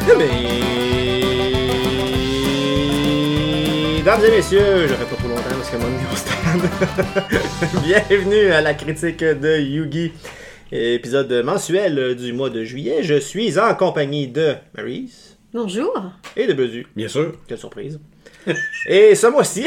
Mesdames et messieurs, je ne fais pas trop longtemps parce que mon niveau stand. Bienvenue à la critique de Yugi, épisode mensuel du mois de juillet. Je suis en compagnie de Maryse. Bonjour. Et de Bedu. Bien sûr. Quelle surprise. Et ce mois-ci,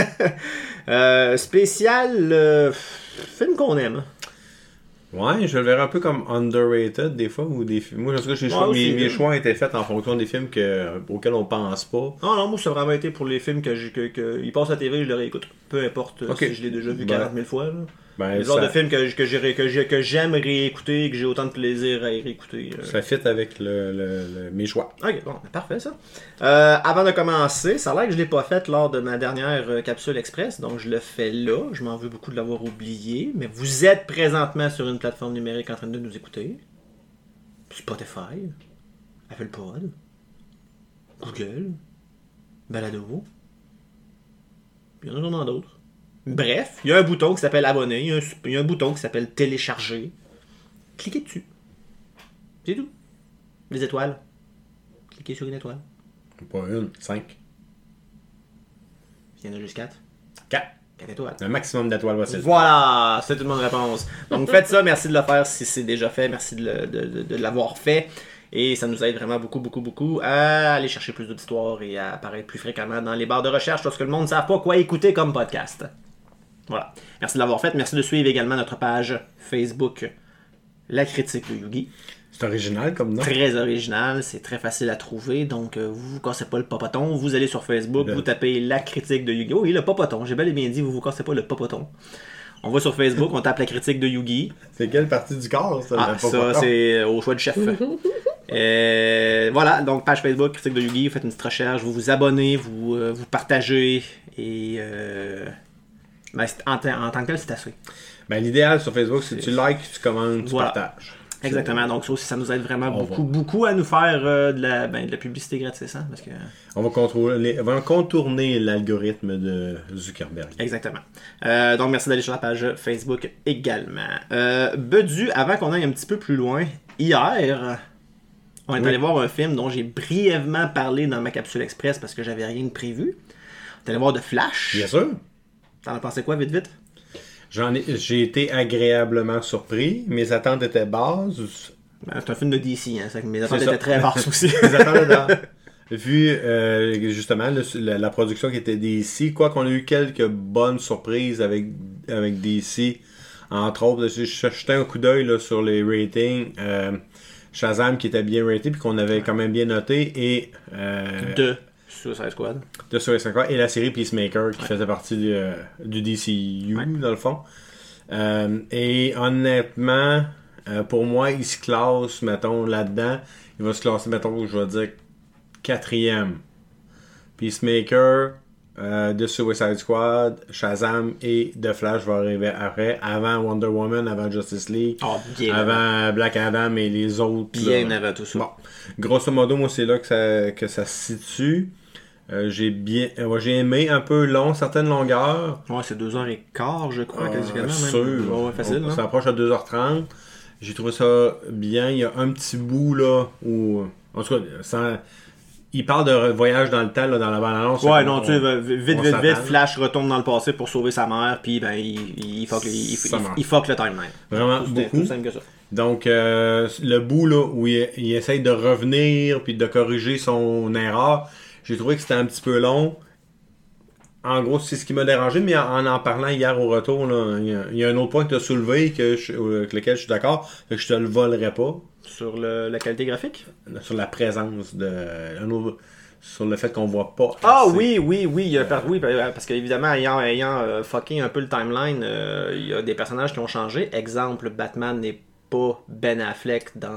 spécial film qu'on aime. Ouais, je le verrais un peu comme underrated des fois. Ou des films. Moi, je sais que mes choix étaient faits en fonction des films auxquels on pense pas. Non, moi, ça a vraiment été pour les films ils passent à la TV, je les réécoute. Peu importe si je l'ai déjà vu 40 000 fois. Là. Le genre de film que j'aime réécouter et que j'ai autant de plaisir à y réécouter. Ça fit avec mes choix. Ok, bon, parfait ça. Avant de commencer, ça a l'air que je l'ai pas fait lors de ma dernière capsule express, donc je le fais là. Je m'en veux beaucoup de l'avoir oublié, mais vous êtes présentement sur une plateforme numérique en train de nous écouter. Spotify, Apple Pod, Google, Balado. Il y en a sûrement d'autres. Bref, il y a un bouton qui s'appelle abonner, il y a un bouton qui s'appelle télécharger. Cliquez dessus. C'est tout. Les étoiles. Cliquez sur une étoile. Pas une, 5. Il y en a juste 4. 4. 4 étoiles. Un maximum d'étoiles possible. Voilà, c'est une bonne réponse. Donc faites ça, merci de le faire si c'est déjà fait, merci de l'avoir fait. Et ça nous aide vraiment beaucoup à aller chercher plus d'auditoires et à apparaître plus fréquemment dans les barres de recherche lorsque le monde ne sait pas quoi écouter comme podcast. Voilà. Merci de l'avoir fait. Merci de suivre également notre page Facebook, La Critique de Yugi. C'est original comme nom. Très original, c'est très facile à trouver. Donc, vous cassez pas le popoton. Vous allez sur Facebook, vous tapez La Critique de Yugi. Oh oui, le popoton. J'ai bel et bien dit, vous cassez pas le popoton. On va sur Facebook, on tape La Critique de Yugi. C'est quelle partie du corps, ça? Ça, c'est au choix du chef. Voilà, donc page Facebook, Critique de Yugi, vous faites une petite recherche, vous vous abonnez, vous partagez et... en tant que tel, c'est assez. L'idéal sur Facebook, c'est que tu likes, tu commentes, tu partages. Exactement, donc ça aussi, ça nous aide vraiment beaucoup à nous faire de la publicité gratis, hein, parce que... On va contourner l'algorithme de Zuckerberg. Exactement. Donc merci d'aller sur la page Facebook également. Bedu, avant qu'on aille un petit peu plus loin, hier, on est allé voir un film dont j'ai brièvement parlé dans ma capsule express parce que j'avais rien de prévu. On est allé voir The Flash. Bien sûr. T'en as pensé quoi, vite? J'ai été agréablement surpris. Mes attentes étaient basses. C'est un film de DC, hein, mes attentes étaient très basses aussi. Mes attentes étaient basses. Vu justement la production qui était DC, quoi qu'on a eu quelques bonnes surprises avec DC, entre autres, je jetais un coup d'œil là, sur les ratings. Shazam qui était bien raté puis qu'on avait quand même bien noté et de Suicide Squad et la série Peacemaker qui faisait partie du DCU dans le fond. Et honnêtement, pour moi, il se classe, mettons, là-dedans. Il va se classer, mettons, je vais dire 4e. Peacemaker, The Suicide Squad, Shazam et The Flash va arriver après, avant Wonder Woman, avant Justice League, avant Black Adam et les autres. Bien avant tout ça. Bon, grosso modo, moi, c'est là que ça se situe. J'ai aimé un peu long, certaines longueurs. Ouais, c'est 2h15, je crois, quasiment. Sûr. Facile. Ça approche à 2h30. J'ai trouvé ça bien. Il y a un petit bout là où. En tout cas, il parle de voyage dans le temps là, dans la bande-annonce. Ouais, non, tu sais, vite, Flash retourne dans le passé pour sauver sa mère, puis il fuck le timeline. Vraiment beaucoup. Tout simple que ça. Donc, le bout là où il essaye de revenir puis de corriger son erreur, j'ai trouvé que c'était un petit peu long. En gros, c'est ce qui m'a dérangé, mais en parlant hier au retour, là, il y a un autre point que tu as soulevé avec lequel je suis d'accord, que je te le volerai pas. Sur la qualité graphique? Sur la présence sur le fait qu'on voit pas. Ah oui, parce qu'évidemment, ayant fucké un peu le timeline, il y a des personnages qui ont changé. Exemple, Batman n'est pas Ben Affleck dans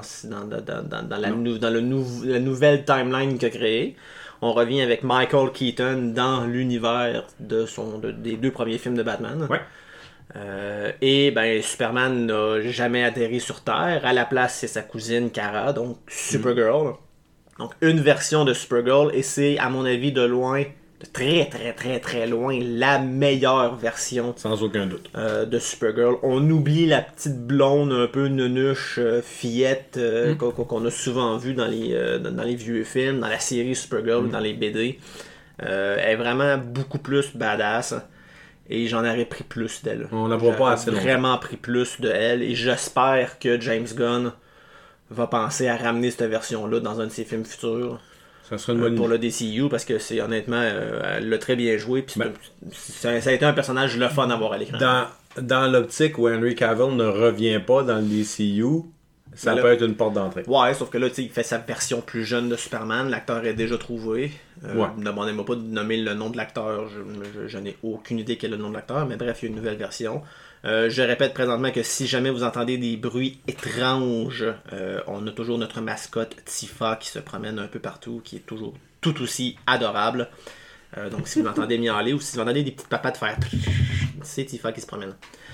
la nouvelle timeline qu'il a créée. On revient avec Michael Keaton dans l'univers des 2 premiers films de Batman. Ouais. Et Superman n'a jamais atterri sur Terre. À la place, c'est sa cousine Kara, donc Supergirl. Donc une version de Supergirl, et c'est à mon avis de loin de très très très très loin la meilleure version Sans aucun doute. de Supergirl. On oublie la petite blonde un peu nunuche, fillette qu'on a souvent vue dans les vieux films, dans la série Supergirl, dans les BD. Elle est vraiment beaucoup plus badass. Et j'en aurais pris plus d'elle. On la voit pas assez longtemps. Vraiment pris plus de elle. Et j'espère que James Gunn va penser à ramener cette version-là dans un de ses films futurs. Ça serait une bonne pour le DCU, parce que c'est honnêtement, elle l'a très bien joué. Puis ça a été un personnage le fun à voir à l'écran. Dans l'optique où Henry Cavill ne revient pas dans le DCU, ça peut être une porte d'entrée. Ouais, sauf que là, il fait sa version plus jeune de Superman. L'acteur est déjà trouvé. Ne demandez-moi pas de nommer le nom de l'acteur. Je n'ai aucune idée quel est le nom de l'acteur. Mais bref, il y a une nouvelle version. Je répète présentement que si jamais vous entendez des bruits étranges, on a toujours notre mascotte Tifa qui se promène un peu partout, qui est toujours tout aussi adorable. Donc si vous l'entendez miauler ou si vous entendez des petites papates faire, c'est Tifa qui se promène.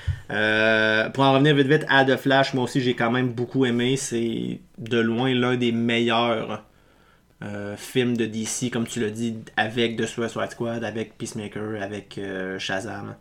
Pour en revenir vite à The Flash, moi aussi j'ai quand même beaucoup aimé. C'est de loin l'un des meilleurs films de DC, comme tu l'as dit, avec The Suicide Squad, avec Peacemaker, avec Shazam.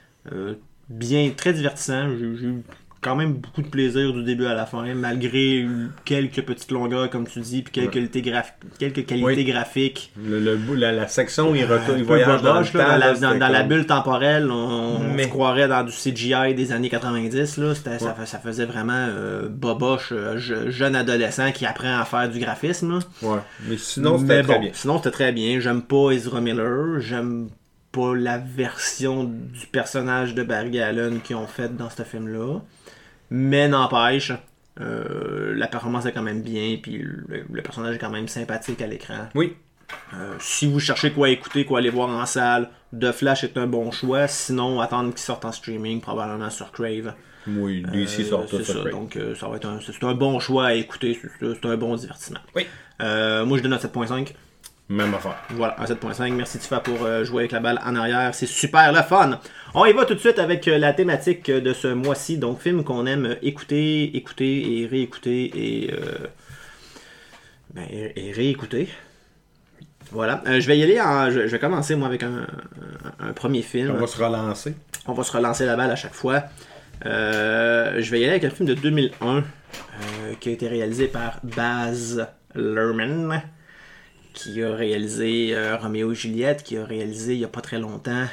Très divertissant. J'ai eu quand même beaucoup de plaisir du début à la fin, malgré quelques petites longueurs, comme tu dis, puis quelques qualités graphiques. La section où il voyage dans la bulle temporelle, on se croirait dans du CGI des années 90. Là. Ça faisait vraiment boboche, jeune adolescent qui apprend à faire du graphisme. Là. Ouais, mais sinon c'était très bien. Sinon c'était très bien. J'aime pas Ezra Miller, j'aime pas la version du personnage de Barry Allen qu'ils ont faite dans ce film-là. Mais n'empêche, la performance est quand même bien, puis le personnage est quand même sympathique à l'écran. Oui. Si vous cherchez quoi écouter, quoi aller voir en salle, The Flash est un bon choix. Sinon, attendre qu'il sorte en streaming, probablement sur Crave. Oui, DC sort tout sur Crave. Donc, ça va être c'est un bon choix à écouter. C'est un bon divertissement. Oui. Moi, je donne un 7.5. Même affaire. Voilà, un 7.5. Merci Tifa pour jouer avec la balle en arrière. C'est super le fun. On y va tout de suite avec la thématique de ce mois-ci. Donc, film qu'on aime écouter et réécouter et réécouter. Voilà. Je vais y aller je vais commencer moi avec un premier film. On va se relancer. On va se relancer la balle à chaque fois. Je vais y aller avec un film de 2001 qui a été réalisé par Baz Luhrmann, qui a réalisé Roméo et Juliette, qui a réalisé il n'y a pas très longtemps.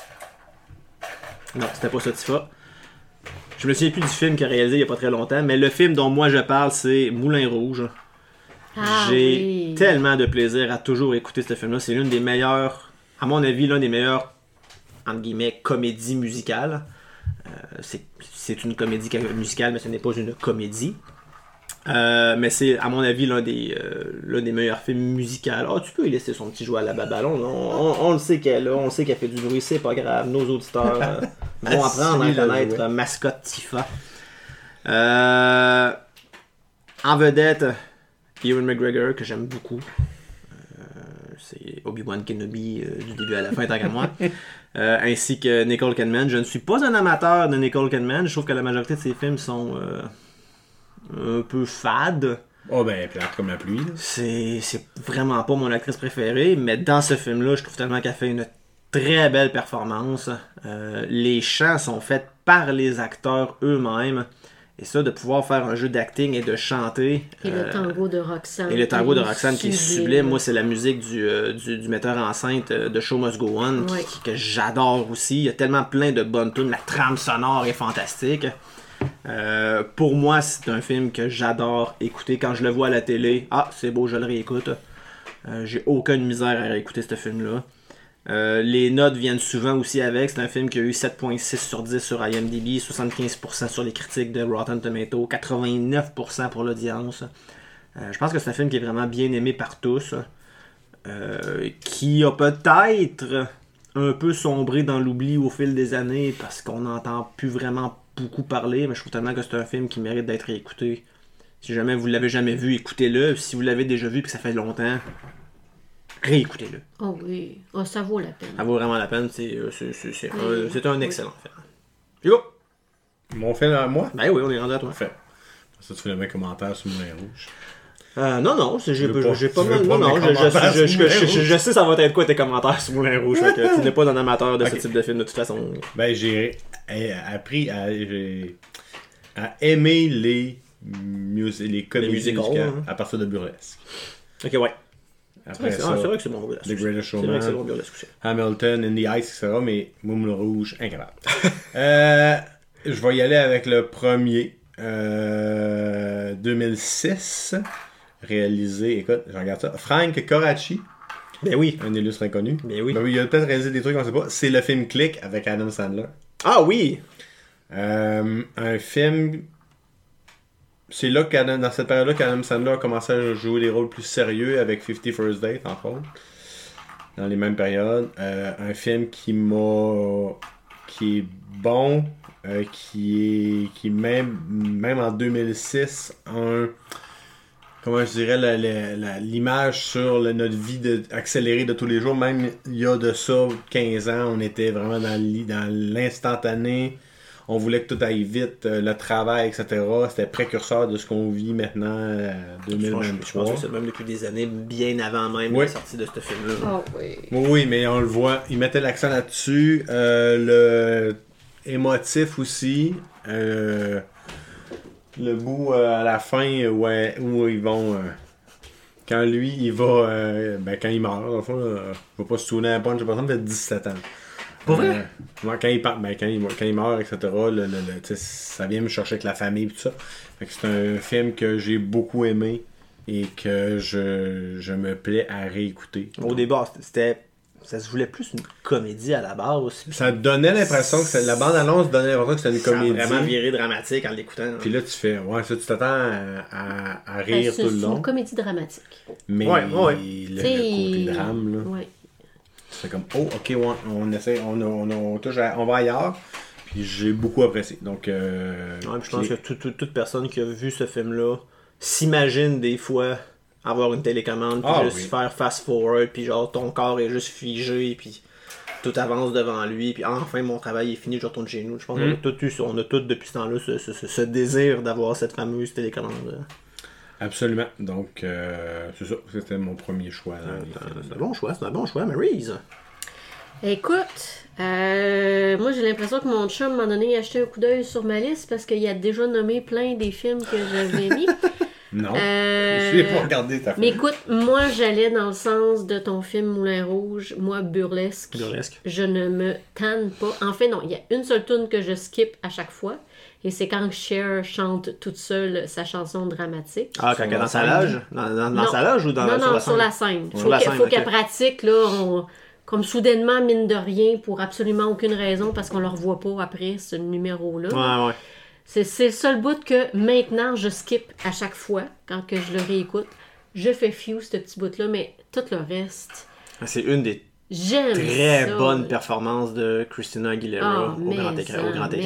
Non, c'était pas ça, Tifa. Je me souviens plus du film qu'il a réalisé il n'y a pas très longtemps, mais le film dont moi je parle, c'est Moulin Rouge. J'ai tellement de plaisir à toujours écouter ce film-là. C'est l'une des meilleures, à mon avis, l'un des meilleurs, entre guillemets, comédies musicales. C'est une comédie musicale, mais ce n'est pas une comédie. Mais c'est, à mon avis, l'un des meilleurs films musicaux. Oh, tu peux y laisser son petit jouet à la babalon. On le sait qu'elle est là, on sait qu'elle fait du bruit, c'est pas grave. Nos auditeurs vont apprendre à connaître mascotte Tifa. En vedette, Ewan McGregor, que j'aime beaucoup. C'est Obi-Wan Kenobi du début à la fin, tant qu'à moi. Ainsi que Nicole Kidman. Je ne suis pas un amateur de Nicole Kidman. Je trouve que la majorité de ses films sont un peu fade. Oh ben, plate comme la pluie. Là. C'est vraiment pas mon actrice préférée, mais dans ce film-là, je trouve tellement qu'elle fait une très belle performance. Les chants sont faits par les acteurs eux-mêmes. Et ça, de pouvoir faire un jeu d'acting et de chanter. Et le tango de Roxane. Et le tango de Roxane qui est sublime. Moi, c'est la musique du metteur en scène de Show Must Go On que j'adore aussi. Il y a tellement plein de bonnes tunes. La trame sonore est fantastique. Pour moi, c'est un film que j'adore écouter. Quand je le vois à la télé, c'est beau, je le réécoute. J'ai aucune misère à réécouter ce film-là. Les notes viennent souvent aussi avec. C'est un film qui a eu 7.6 sur 10 sur IMDb, 75% sur les critiques de Rotten Tomatoes, 89% pour l'audience. Je pense que c'est un film qui est vraiment bien aimé par tous, qui a peut-être un peu sombré dans l'oubli au fil des années parce qu'on n'entend plus vraiment beaucoup parler, mais je trouve tellement que c'est un film qui mérite d'être écouté. Si jamais vous l'avez jamais vu, écoutez-le. Si vous l'avez déjà vu et que ça fait longtemps, réécoutez-le. Oh oui, ça vaut la peine. Ça vaut vraiment la peine. C'est un excellent film. Hugo! Mon film à moi? Ben oui, on est rendu à toi. Parfait. Ça, tu fais le même commentaire sur Moulin Rouge. Non, j'ai veux pas, pas- j'ai pas tu veux mal. pas Non, mes je commentaires sur Moulin je sais ça va être quoi tes commentaires sur Moulin Rouge. Fait que tu n'es pas un amateur de ce Ok. type de film de toute façon. Ben, j'ai appris à aimer les comédies musicals, musicales hein. à partir de Burlesque. Ok, ouais. Après C'est ça, vrai que c'est bon burlesque. The Greatest C'est vrai que c'est bon Showman, burlesque aussi. Hamilton, In the Ice, etc. Mais Moulin Rouge, incapable. Je vais y aller avec le premier. 2006. Réalisé, écoute, je regarde ça. Frank Coraci, Ben oui. un illustre inconnu. Ben oui. Ben oui, il a peut-être réalisé des trucs, on sait pas. C'est le film Click avec Adam Sandler. Ah oui! Un film. C'est là dans cette période-là qu'Adam Sandler a commencé à jouer des rôles plus sérieux avec 50 First Dates, entre autres. Dans les mêmes périodes. Un film qui est bon, qui même en 2006, comment je dirais, l'image sur notre vie accélérée de tous les jours. Même il y a de ça 15 ans, on était vraiment dans l'instantané. On voulait que tout aille vite, le travail, etc. C'était précurseur de ce qu'on vit maintenant, Je pense 2023. que c'est le même depuis des années, bien avant même Oui. la sortie de ce film-là. Ah oui. Oui, mais on le voit. Ils mettaient l'accent là-dessus. Le émotif aussi. Le bout à la fin où ils vont. Quand lui, il va. Quand il meurt, dans le fond, il va pas se tourner à la punch de personne, il fait 17 ans. Pour vrai? Ouais, quand il meurt, etc., tu sais, ça vient me chercher avec la famille et tout ça. Fait que c'est un film que j'ai beaucoup aimé et que je me plais à réécouter. Au début, ça se voulait plus une comédie à la base. Ça donnait l'impression que la bande-annonce donnait l'impression que c'était une comédie. Ça a vraiment viré dramatique en l'écoutant. Puis là, tu fais, ouais, ça, tu t'attends à rire C'est tout le une long. comédie dramatique. Mais Ouais. le côté drame, là, Ouais. tu fais comme, oh, ok, ouais, on essaie, on va ailleurs. Puis j'ai beaucoup apprécié. Donc, Ouais, puis je pense que toute personne qui a vu ce film-là s'imagine des fois avoir une télécommande, puis juste faire fast-forward, puis genre ton corps est juste figé, puis tout avance devant lui, puis enfin mon travail est fini, je retourne chez nous. Je pense qu'on a tous depuis ce temps-là ce désir d'avoir cette fameuse télécommande. absolument. Donc, c'est ça. C'était mon premier choix. C'est un bon choix, Maryse. Écoute, moi j'ai l'impression que mon chum m'a donné acheté un coup d'œil sur ma liste parce qu'il a déjà nommé plein des films que j'avais mis. Non, je n'ai pas regardé ta Mais film. écoute, moi j'allais dans le sens de ton film Moulin Rouge, moi Burlesque. Je ne me tanne pas. En fait, non, il y a une seule tune que je skip à chaque fois. Et c'est quand Cher chante toute seule sa chanson dramatique. Ah, quand elle est dans sa loge? Dans sa loge ou Non, sur la scène. Sur la scène, Faut qu'elle ok. pratique, là, comme soudainement, mine de rien, pour absolument aucune raison, parce qu'on ne le revoit pas après, ce numéro-là. Ouais. C'est le seul bout que maintenant je skip à chaque fois quand que je le réécoute. Je fais fiou ce petit bout-là, mais tout le reste, C'est une des j'aime très ça. bonnes performances de Christina Aguilera au grand écran.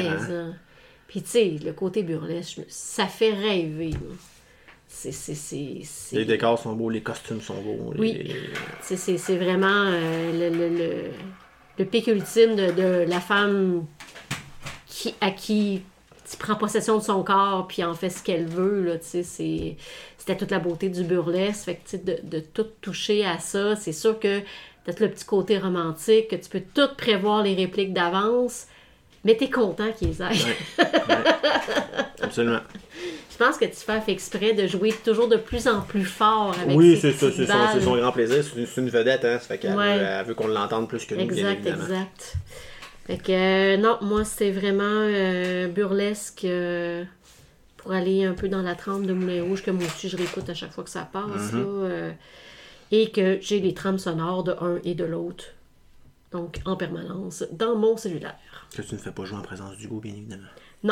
Puis tu sais, le côté burlesque, ça fait rêver. Là. C'est... Les décors sont beaux, les costumes sont beaux. Oui. C'est vraiment le pic ultime de la femme à qui prend possession de son corps puis en fait ce qu'elle veut. Là, c'était toute la beauté du burlesque. Fait que, de tout toucher à ça, c'est sûr que peut-être le petit côté romantique, que tu peux tout prévoir les répliques d'avance, mais t'es content qu'ils aillent. Ouais. Absolument. Je pense que Tiffer fait exprès de jouer toujours de plus en plus fort avec Oui, ses c'est petites balles. son grand plaisir. C'est une vedette, hein. Ça fait qu'elle Ouais. veut qu'on l'entende plus que nous, bien évidemment. Exact. Fait que non, moi c'était vraiment burlesque pour aller un peu dans la trempe de Moulin Rouge que moi aussi je réécoute à chaque fois que ça passe. Là, et que j'ai les trames sonores de un et de l'autre. Donc en permanence dans mon cellulaire. Que tu ne fais pas jouer en présence d'Hugo, bien évidemment. Non.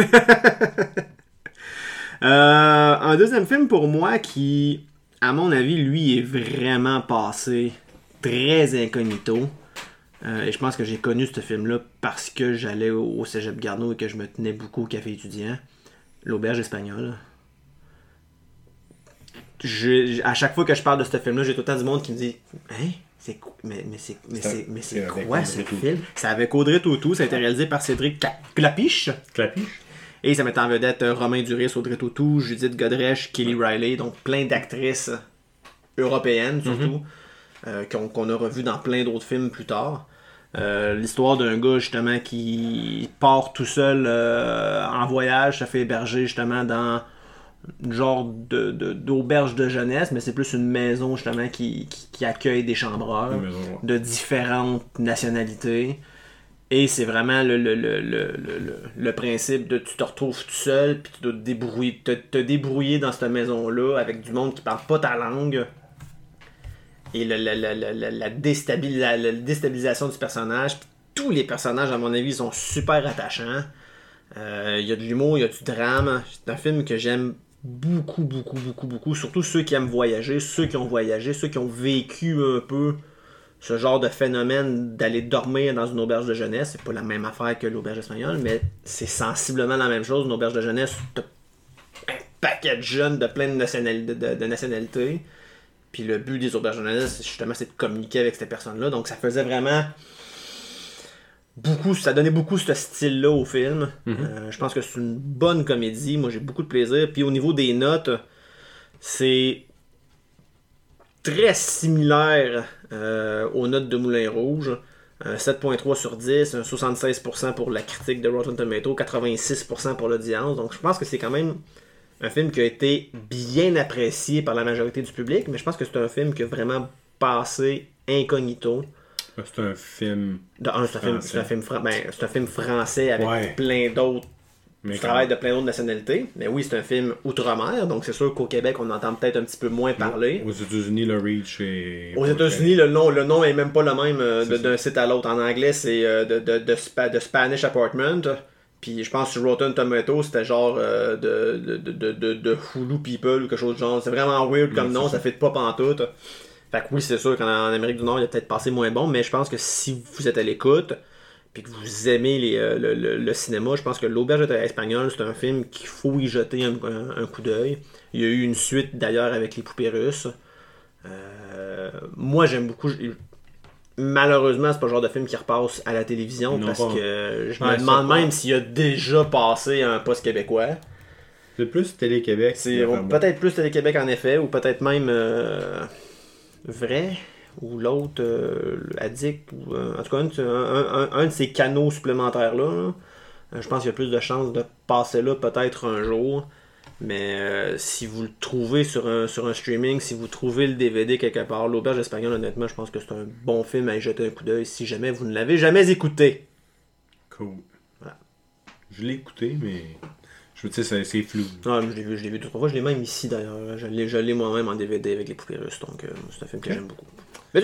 Un deuxième film pour moi qui, à mon avis, lui, est vraiment passé très incognito. Et je pense que j'ai connu ce film-là parce que j'allais au Cégep Garneau et que je me tenais beaucoup au café étudiant. L'Auberge espagnole. À chaque fois que je parle de ce film-là, j'ai tout le temps du monde qui me dit « Hein? C'est quoi ce film? » Ça avait Audrey Tautou, ça a été réalisé par Cédric Clapiche. Clapiche? Et ça met en vedette Romain Duris, Audrey Tautou, Judith Godrèche, Kelly Riley, donc plein d'actrices européennes surtout, qu'on a revues dans plein d'autres films plus tard. L'histoire d'un gars justement qui part tout seul en voyage, se fait héberger justement dans une genre d'auberge de jeunesse, mais c'est plus une maison justement qui accueille des chambreurs de différentes nationalités. Et c'est vraiment le principe de tu te retrouves tout seul, puis tu dois te débrouiller dans cette maison-là avec du monde qui parle pas ta langue. Et la déstabilisation du personnage. Puis tous les personnages, à mon avis, sont super attachants. Il y a de l'humour, il y a du drame. C'est un film que j'aime beaucoup, beaucoup, beaucoup, beaucoup. Surtout ceux qui aiment voyager, ceux qui ont voyagé, ceux qui ont vécu un peu ce genre de phénomène d'aller dormir dans une auberge de jeunesse. C'est pas la même affaire que l'auberge espagnole, mais c'est sensiblement la même chose. Une auberge de jeunesse, t'as un paquet de jeunes de plein de nationalités. Puis le but des auberges de jeunesse, justement, c'est de communiquer avec ces personnes-là. Donc ça faisait vraiment beaucoup, ça donnait beaucoup ce style-là au film. Je pense que c'est une bonne comédie. Moi, j'ai beaucoup de plaisir. Puis au niveau des notes, c'est très similaire aux notes de Moulin Rouge. 7.3 sur 10, un 76% pour la critique de Rotten Tomatoes, 86% pour l'audience. Donc je pense que c'est quand même un film qui a été bien apprécié par la majorité du public, mais je pense que c'est un film qui a vraiment passé incognito. C'est un film. C'est un film français avec plein d'autres. Du travail de plein d'autres nationalités. Mais oui, c'est un film outre-mer, donc c'est sûr qu'au Québec, on entend peut-être un petit peu moins parler. Aux États-Unis, le reach est. Aux États-Unis, le nom est même pas le même d'un site à l'autre. En anglais, c'est de Spanish Apartment. Puis je pense que sur Rotten Tomatoes, c'était genre de Hulu People ou quelque chose de genre. C'est vraiment weird comme nom, ça fait pas pantoute. Fait que oui, c'est sûr qu'en Amérique du Nord, il a peut-être passé moins bon, mais je pense que si vous êtes à l'écoute, puis que vous aimez le cinéma, je pense que L'Auberge espagnole, c'est un film qu'il faut y jeter un coup d'œil. Il y a eu une suite d'ailleurs avec Les Poupées Russes. Moi, j'aime beaucoup. Malheureusement, c'est pas le genre de film qui repasse à la télévision parce que je me demande même s'il a déjà passé à un poste québécois. C'est plus Télé-Québec. C'est peut-être plus Télé-Québec en effet, ou peut-être même Vrai, ou l'autre Addict, ou en tout cas un de ces canaux supplémentaires-là. Je pense qu'il y a plus de chances de passer là peut-être un jour. Mais si vous le trouvez sur un streaming, si vous trouvez le DVD quelque part, L'Auberge espagnole, honnêtement, je pense que c'est un bon film à y jeter un coup d'œil si jamais vous ne l'avez jamais écouté. Cool. Voilà. Je l'ai écouté, mais je veux dire, c'est flou. Ah, je l'ai vu 2-3 fois, je l'ai même ici d'ailleurs. Je l'ai moi-même en DVD avec Les Poupées Russes, donc c'est un film que j'aime beaucoup. Vas-y!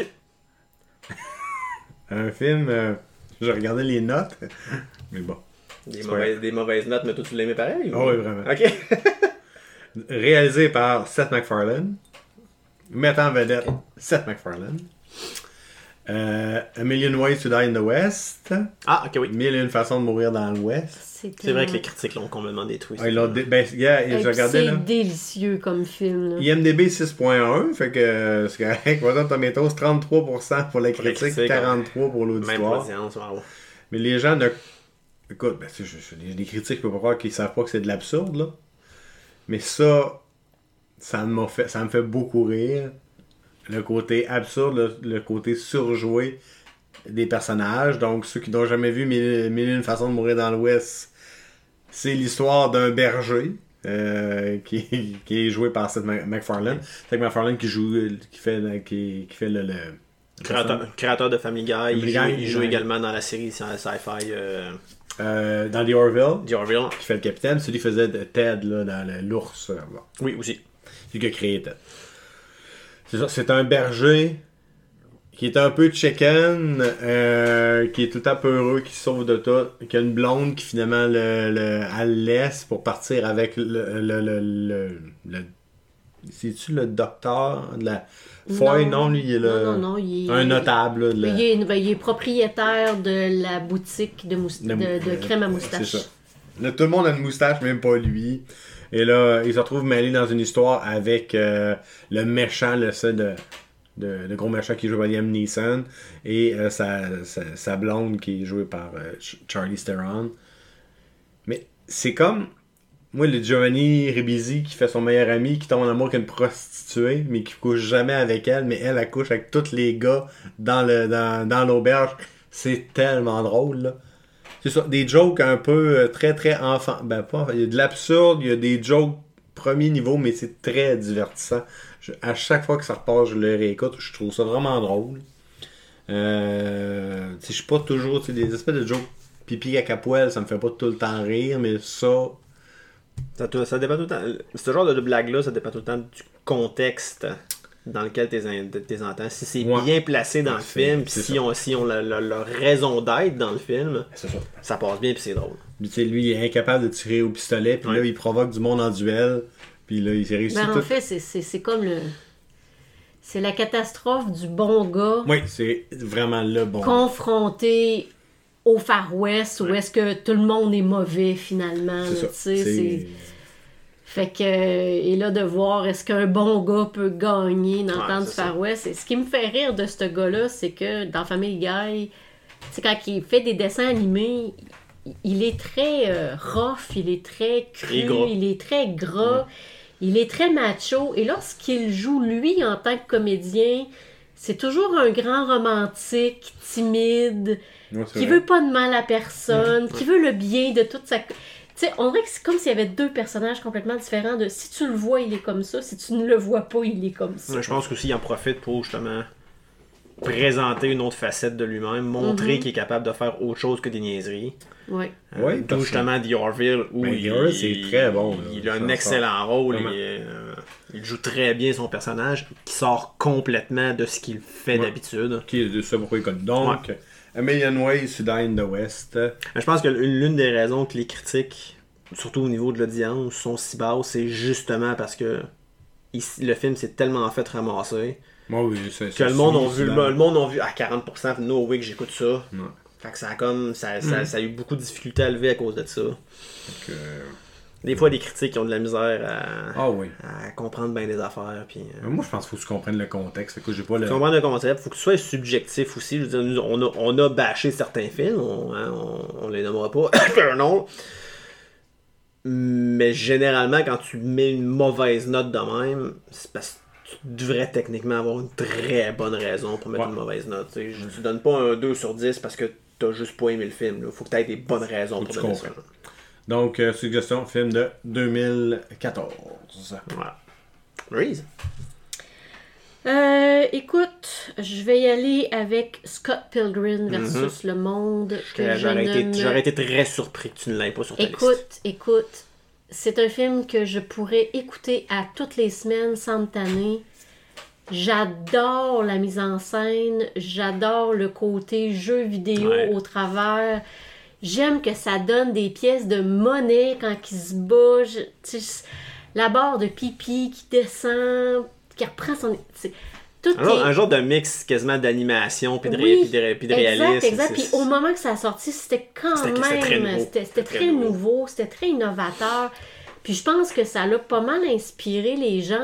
Un film, je regardais les notes, mais bon. Des mauvaises notes, mais toi tu l'aimais pareil? Oh, oui, vraiment. Ok. Réalisé par Seth MacFarlane. Mettant en vedette Seth MacFarlane. A Million Ways to Die in the West. Ah, ok, oui. 1001 façons de mourir dans l'Ouest. C'est vrai que les critiques l'ont complètement détruit. Ah, c'est délicieux comme film. Là. IMDb 6.1, fait que c'est correct. Rotten Tomatoes 33% pour la critique, 43% pour l'auditoire. Même audience, wow. Mais les gens ne... Écoute, les critiques, je peux pas croire qu'ils savent pas que c'est de l'absurde, là. Mais ça me fait beaucoup rire. Le côté absurde, le côté surjoué des personnages. Donc, ceux qui n'ont jamais vu Mille et une façons de mourir dans l'Ouest, c'est l'histoire d'un berger qui est joué par Seth MacFarlane. Seth MacFarlane qui fait le créateur de Family Guy. Il joue également dans la série sci-fi... dans The Orville. Qui fait le capitaine. Celui qui faisait Ted là, dans l'ours. Bon. Oui, aussi. C'est lui qui a créé Ted. C'est ça, c'est un berger qui est un peu chicken, qui est tout le temps peureux, qui sauve de tout, qui a une blonde qui finalement elle laisse pour partir avec c'est-tu le docteur de la Foy? Non, lui, il est non, il est un notable. Là, il est propriétaire de la boutique de crème à moustache. C'est ça. Là, tout le monde a une moustache, même pas lui. Et là, il se retrouve mêlé dans une histoire avec le méchant, le gros méchant qui joue par Liam Neeson, et sa blonde qui est jouée par Charlize Theron. Mais c'est comme... Moi, le Giovanni Ribisi qui fait son meilleur ami, qui tombe en amour avec une prostituée, mais qui couche jamais avec elle, mais elle couche avec tous les gars dans l'auberge. C'est tellement drôle, là. C'est ça, des jokes un peu très très enfant. Ben pas enfant, il y a de l'absurde, il y a des jokes premier niveau, mais c'est très divertissant. À chaque fois que ça repasse, je le réécoute, je trouve ça vraiment drôle. Je suis pas toujours, des espèces de jokes pipi à poil, ça me fait pas tout le temps rire, mais ça... Ça dépend tout le temps. Ce genre de blague-là, ça dépend tout le temps du contexte dans lequel t'es entends. Si c'est bien placé dans le film, puis si on leur raison d'être dans le film, ça passe bien puis c'est drôle. Puis lui, il est incapable de tirer au pistolet, puis là, il provoque du monde en duel, puis là, il s'est réussi en fait, c'est comme le... C'est la catastrophe du bon gars. Oui, c'est vraiment le bon confronté au Far West, où est-ce que tout le monde est mauvais, finalement. C'est... Fait que, et là, de voir est-ce qu'un bon gars peut gagner dans le temps du Far West. Et ce qui me fait rire de ce gars-là, c'est que dans Family Guy, quand il fait des dessins animés, il est très rough, il est très cru, il est très gras, il est très macho. Et lorsqu'il joue, lui, en tant que comédien, c'est toujours un grand romantique, timide, qui veut pas de mal à personne, qui veut le bien de toute sa... Tu sais, on dirait que c'est comme s'il y avait deux personnages complètement différents. De si tu le vois, il est comme ça. Si tu ne le vois pas, il est comme ça. Je pense qu'aussi, il en profite pour justement présenter une autre facette de lui-même, montrer qu'il est capable de faire autre chose que des niaiseries. Oui. D'où justement The Orville, où c'est très bon. Il a un excellent rôle. Il joue très bien son personnage, qui sort complètement de ce qu'il fait d'habitude. Qui est de ça pourquoi il connaît. Donc... A Million Ways to Die in the West. Je pense que l'une des raisons que les critiques, surtout au niveau de l'audience, sont si basses, c'est justement parce que le film s'est tellement fait ramasser que le monde a vu à 40% No Way que j'écoute ça. Fait que ça a eu beaucoup de difficultés à lever à cause de ça. Des fois, des critiques qui ont de la misère à comprendre bien des affaires. Puis, moi, je pense qu'il faut que tu comprennes le contexte. J'ai pas le... comprendre le concept, il faut que tu sois subjectif aussi. Je veux dire, on a bâché certains films, on les nommera pas, non. Mais généralement, quand tu mets une mauvaise note de même, c'est parce que tu devrais techniquement avoir une très bonne raison pour mettre une mauvaise note. Tu donnes pas un 2 sur 10 parce que t'as juste pas aimé le film. Il faut que tu aies des bonnes raisons pour donner ça. Donc, suggestion, film de 2014. Voilà. Reese? Écoute, je vais y aller avec Scott Pilgrim versus Le Monde. J'aurais été très surpris que tu ne l'aies pas sur ta liste. Écoute, c'est un film que je pourrais écouter à toutes les semaines sans me tanner. J'adore la mise en scène, j'adore le côté jeu vidéo au travers. J'aime que ça donne des pièces de monnaie quand il se bouge. La barre de pipi qui descend, qui reprend son... Un genre de mix quasiment d'animation puis de réalisme. Exact. Puis au moment que ça a sorti, c'était c'était très nouveau, c'était très innovateur. Puis je pense que ça l'a pas mal inspiré les gens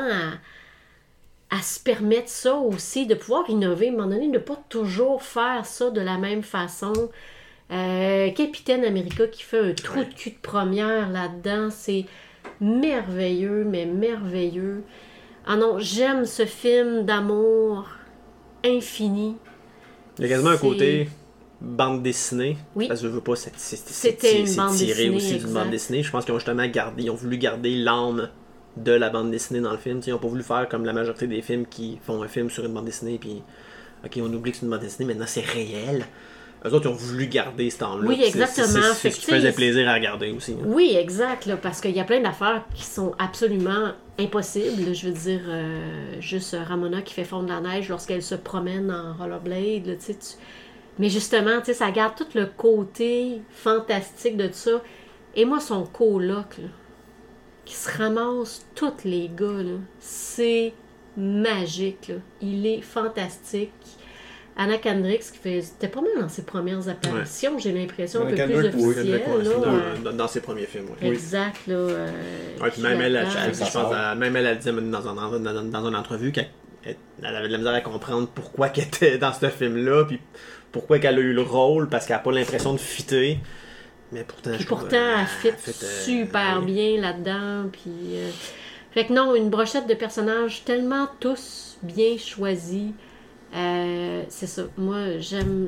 à se permettre ça aussi, de pouvoir innover, à un moment donné, de ne pas toujours faire ça de la même façon. Capitaine America qui fait un trou de cul de première là-dedans, c'est merveilleux, mais merveilleux. Ah non, j'aime ce film d'amour infini. Il y a quasiment un côté bande dessinée. Oui. Parce que je veux pas, c'était une bande tiré dessinée, aussi d'une bande dessinée. Je pense qu'ils ont justement ils ont voulu garder l'âme de la bande dessinée dans le film. Ils n'ont pas voulu faire comme la majorité des films qui font un film sur une bande dessinée, puis ok, on oublie que c'est une bande dessinée, maintenant c'est réel. Eux autres, ils ont voulu garder ce temps-là. Oui, exactement. C'est ce qui faisait plaisir à regarder aussi. Oui, exact. Là, parce qu'il y a plein d'affaires qui sont absolument impossibles. Je veux dire, juste Ramona qui fait fondre la neige lorsqu'elle se promène en rollerblade. Là, mais justement, ça garde tout le côté fantastique de ça. Et moi, son coloc, là, qui se ramasse tous les gars, là, c'est magique. Là. Il est fantastique. Anna Kendrick, c'était pas mal dans ses premières apparitions, j'ai l'impression, un peu plus officielle. Dans ses premiers films, oui. Exact, là. Puis même elle, elle disait dans une entrevue qu'elle avait de la misère à comprendre pourquoi qu'elle était dans ce film-là, puis pourquoi qu'elle a eu le rôle, parce qu'elle n'a pas l'impression de fitter. Mais pourtant, Puis pourtant, elle fit super bien là-dedans. Puis, fait que non, une brochette de personnages tellement tous bien choisis. C'est ça. Moi, j'aime.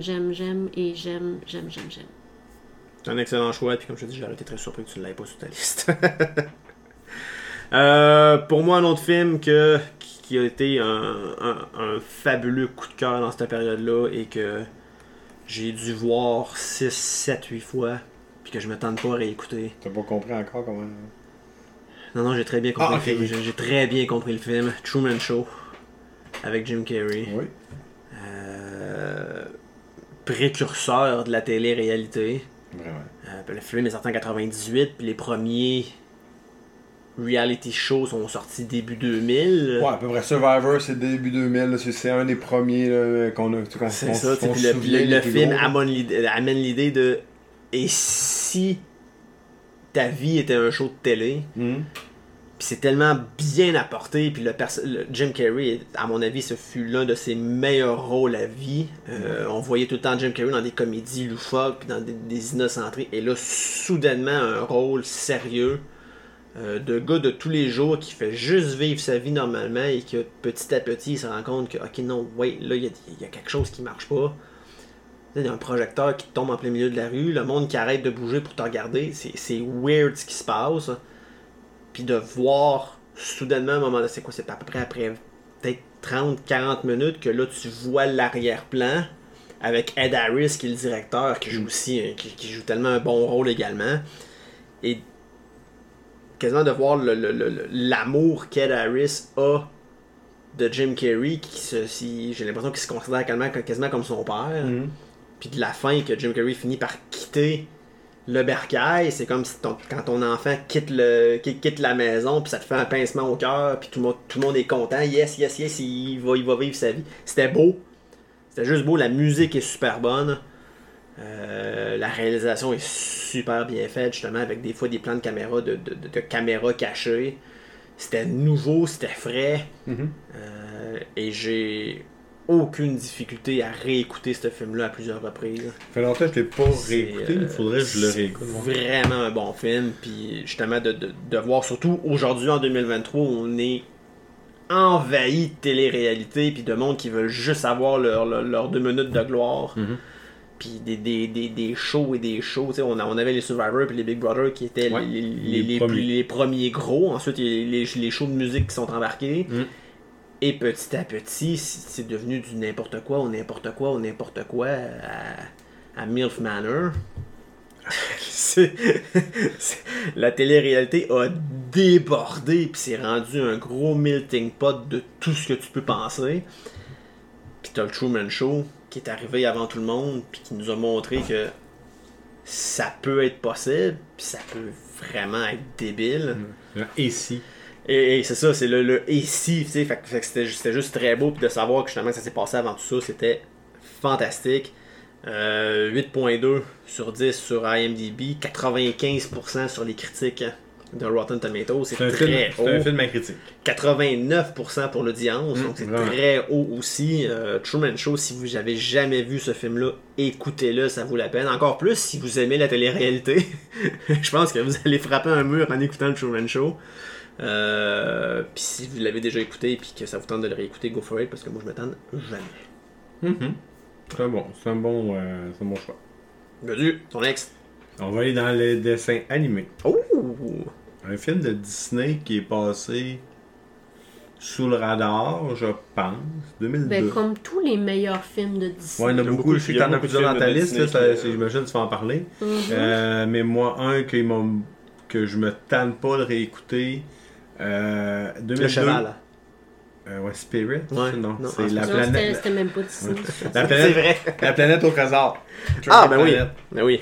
C'est un excellent choix, puis comme je te dis, j'aurais été très surpris que tu ne l'aies pas sur ta liste. Pour moi, un autre film qui a été un fabuleux coup de cœur dans cette période-là et que j'ai dû voir 6, 7, 8 fois, puis que je me tente pas à réécouter. T'as pas compris encore comment... Non, j'ai très bien compris le film. J'ai très bien compris le film. Truman Show, avec Jim Carrey. Oui. Précurseur de la télé-réalité. Vraiment. Le film est sorti en 98, puis les premiers reality shows sont sortis début 2000. Ouais, à peu près Survivor, c'est début 2000, là, c'est un des premiers là, qu'on a. C'est ça, le film amène l'idée de et si ta vie était un show de télé. Puis c'est tellement bien apporté, puis le Jim Carrey, à mon avis, ce fut l'un de ses meilleurs rôles à vie. On voyait tout le temps Jim Carrey dans des comédies loufoques, puis dans des innocentrés, et là, soudainement, un rôle sérieux de gars de tous les jours qui fait juste vivre sa vie normalement, et que petit à petit, il se rend compte que, ok, non, wait, là, il y a quelque chose qui marche pas. Il y a un projecteur qui tombe en plein milieu de la rue, le monde qui arrête de bouger pour te regarder, c'est weird ce qui se passe. Puis de voir soudainement un moment, c'est quoi, c'est à peu près après peut-être 30-40 minutes que là tu vois l'arrière-plan avec Ed Harris qui est le directeur, qui joue aussi, qui joue tellement un bon rôle également. Et quasiment de voir l'amour qu'Ed Harris a de Jim Carrey, j'ai l'impression qu'il se considère quasiment comme son père. Puis de la fin que Jim Carrey finit par quitter le bercail, c'est comme si quand ton enfant quitte la maison, puis ça te fait un pincement au cœur, puis tout le monde est content. Yes, il va vivre sa vie. C'était beau. C'était juste beau. La musique est super bonne. La réalisation est super bien faite, justement, avec des fois des plans de caméra de caméra cachées. C'était nouveau, c'était frais. Et j'ai aucune difficulté à réécouter ce film-là à plusieurs reprises. Ça fait longtemps que je l'ai pas réécouté, il faudrait que je le réécoute. C'est vraiment un bon film, puis justement de voir, surtout aujourd'hui en 2023, où on est envahi de télé-réalité, puis de monde qui veulent juste avoir leur 2 minutes de gloire. Puis des shows et des shows. On avait les Survivor et les Big Brother qui étaient les premiers gros. Ensuite, il y a les shows de musique qui sont embarqués. Et petit à petit, c'est devenu du n'importe quoi à MILF Manor. La télé-réalité a débordé, puis c'est rendu un gros melting pot de tout ce que tu peux penser. Puis t'as le Truman Show qui est arrivé avant tout le monde, puis qui nous a montré que ça peut être possible, puis ça peut vraiment être débile. Et si? Et c'est ça, c'est le et si, tu sais, fait que c'était juste très beau, puis de savoir que justement ça s'est passé avant tout ça, c'était fantastique. 8.2 sur 10 sur IMDb, 95% sur les critiques de Rotten Tomatoes, c'est très haut. C'est un film à critique. 89% pour l'audience, donc c'est très haut aussi. Truman Show, si vous n'avez jamais vu ce film-là, écoutez-le, ça vaut la peine. Encore plus si vous aimez la télé-réalité. Je pense que vous allez frapper un mur en écoutant le Truman Show. Puis si vous l'avez déjà écouté et que ça vous tente de le réécouter, go for it, parce que moi je me tente jamais. C'est un bon choix. Vas-y, ton next. On va aller dans les dessins animés. Oh! Un film de Disney qui est passé sous le radar, je pense, 2002. Ben, comme tous les meilleurs films de Disney. Ouais, il y en a beaucoup. Je sais que t'en as plusieurs dans ta liste, j'imagine que tu vas en parler. Mais moi, que je me tente pas de réécouter. 2002. Le cheval. Ouais, Spirit. Ouais, non, non, c'est la planète. C'était même pas Disney. La planète, c'est vrai. La planète au trésor. Ben oui. Ben oui.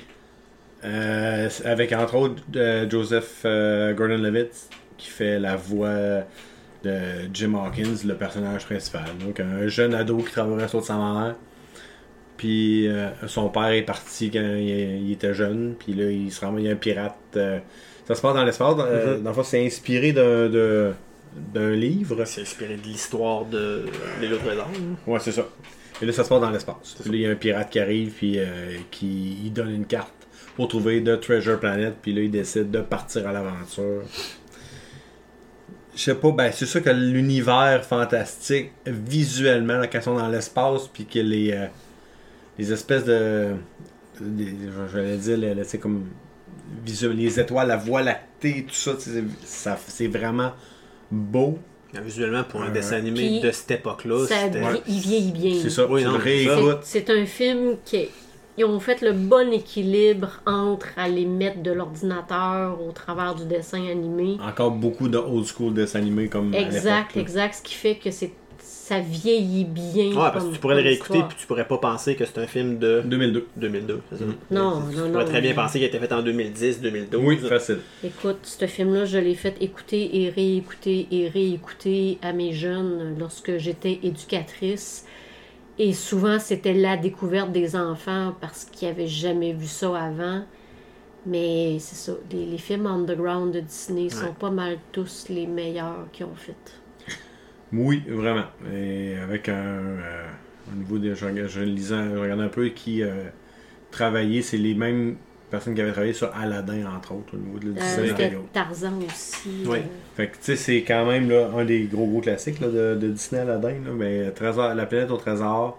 Avec entre autres Joseph Gordon-Levitt qui fait la voix de Jim Hawkins, le personnage principal. Donc un jeune ado qui travaillerait sur sa mère. Puis son père est parti quand il était jeune. Puis là, il se rend, il y a un pirate. Ça se passe dans l'espace. Dans le fond, c'est inspiré d'un livre. C'est inspiré de l'histoire de l'île au trésor. Ouais, c'est ça. Et là, ça se passe dans l'espace. Puis là, il y a un pirate qui arrive, puis qui donne une carte pour trouver The Treasure Planet, puis là, ils décident de partir à l'aventure. Je sais pas, ben c'est sûr que l'univers fantastique, visuellement, là, quand ils sont dans l'espace, puis que les espèces j'allais dire, c'est comme les étoiles, la voie lactée, tout ça, c'est vraiment beau. Visuellement, pour un dessin animé Puis, de cette époque-là, il vieillit bien. C'est ça, Oui, tu non, le réécoutes. C'est un film ils ont fait le bon équilibre entre aller mettre de l'ordinateur au travers du dessin animé. Encore beaucoup de old school dessins animés comme à l'époque, là. Exact. Ce qui fait que ça vieillit bien. Ouais, parce que tu pourrais le réécouter puis tu pourrais pas penser que c'est un film de 2002. 2002, c'est ça? Non. Tu pourrais très bien penser qu'il a été fait en 2010, 2012. Oui, facile. Écoute, ce film-là, je l'ai fait écouter et réécouter à mes jeunes lorsque j'étais éducatrice. Et souvent, c'était la découverte des enfants parce qu'ils n'avaient jamais vu ça avant. Mais c'est ça, les films underground de Disney sont pas mal tous les meilleurs qu'ils ont fait. Oui, vraiment. Et avec au niveau des... Je regardais un peu qui travaillait, c'est les mêmes personnes qui avaient travaillé sur Aladdin, entre autres, au niveau de la C'était Tarzan aussi. Oui. Fait que tu sais, c'est quand même là, un des gros classiques là, de Disney, Aladdin. Là, mais La planète au trésor,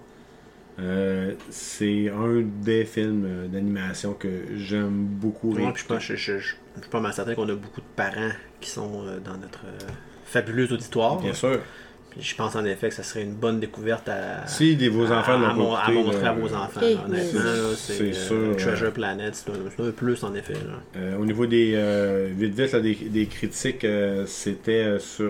c'est un des films d'animation que j'aime beaucoup. Ouais, puis je suis pas mal certain qu'on a beaucoup de parents qui sont dans notre fabuleux auditoire. Bien sûr. Puis je pense en effet que ça serait une bonne découverte Si vos enfants l'ont à écouté, montrer là, à vos enfants. oui. Honnêtement, là, C'est sûr. Treasure Planet, c'est un plus en effet. Là. au niveau des vite là, des critiques, c'était sur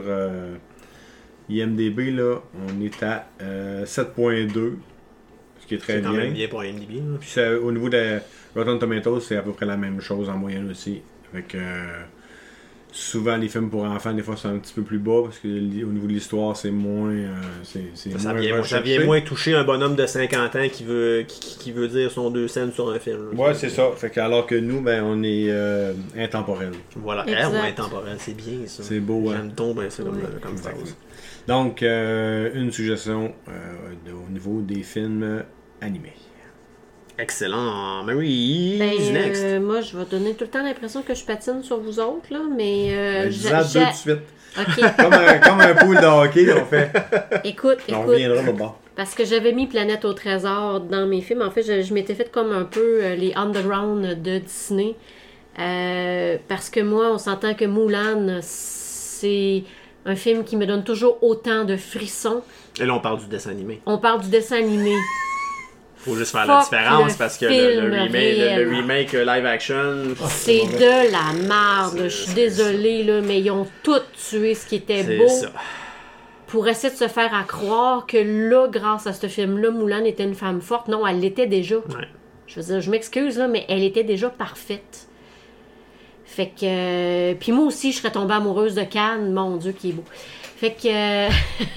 IMDb, là, on est à 7.2, ce qui est très C'est quand bien. même bien pour IMDb. Là. Puis au niveau de Rotten Tomatoes, c'est à peu près la même chose en moyenne aussi. Avec souvent les films pour enfants, des fois c'est un petit peu plus bas parce que au niveau de l'histoire, c'est moins. Ça vient moins toucher un bonhomme de 50 ans qui veut dire son 2 cents sur un film. Là. Ouais, c'est ça. Fait que, alors que nous, ben, on est intemporel. Voilà, Exact. on est intemporel, c'est bien ça. C'est beau, hein. J'aime donc bien ça comme phrase. Donc, une suggestion au niveau des films animés. Excellent. Mary, Ben, next. moi, je vais donner tout le temps l'impression que je patine sur vous autres, là, mais... Dis-en deux tout de suite. OK. comme un pool de hockey, on fait. Écoute, On reviendra au bord. parce que j'avais mis Planète au trésor dans mes films. En fait, je m'étais fait comme un peu les underground de Disney. Parce que moi, on s'entend que Moulin, c'est un film qui me donne toujours autant de frissons. Et là, on parle du dessin animé. On parle du dessin animé. Faut juste faire la Fuck différence le parce que film le remake live action. C'est de la merde. Je suis désolée, là, mais ils ont tout tué ce qui était C'est beau ça. pour essayer de se faire à croire que là, grâce à ce film-là, Moulin était une femme forte. Non, elle l'était déjà. Ouais. Je veux dire, je m'excuse, là, mais elle était déjà parfaite. Fait que... puis moi aussi, je serais tombée amoureuse de Cannes. Mon Dieu, qui est beau. Fait que...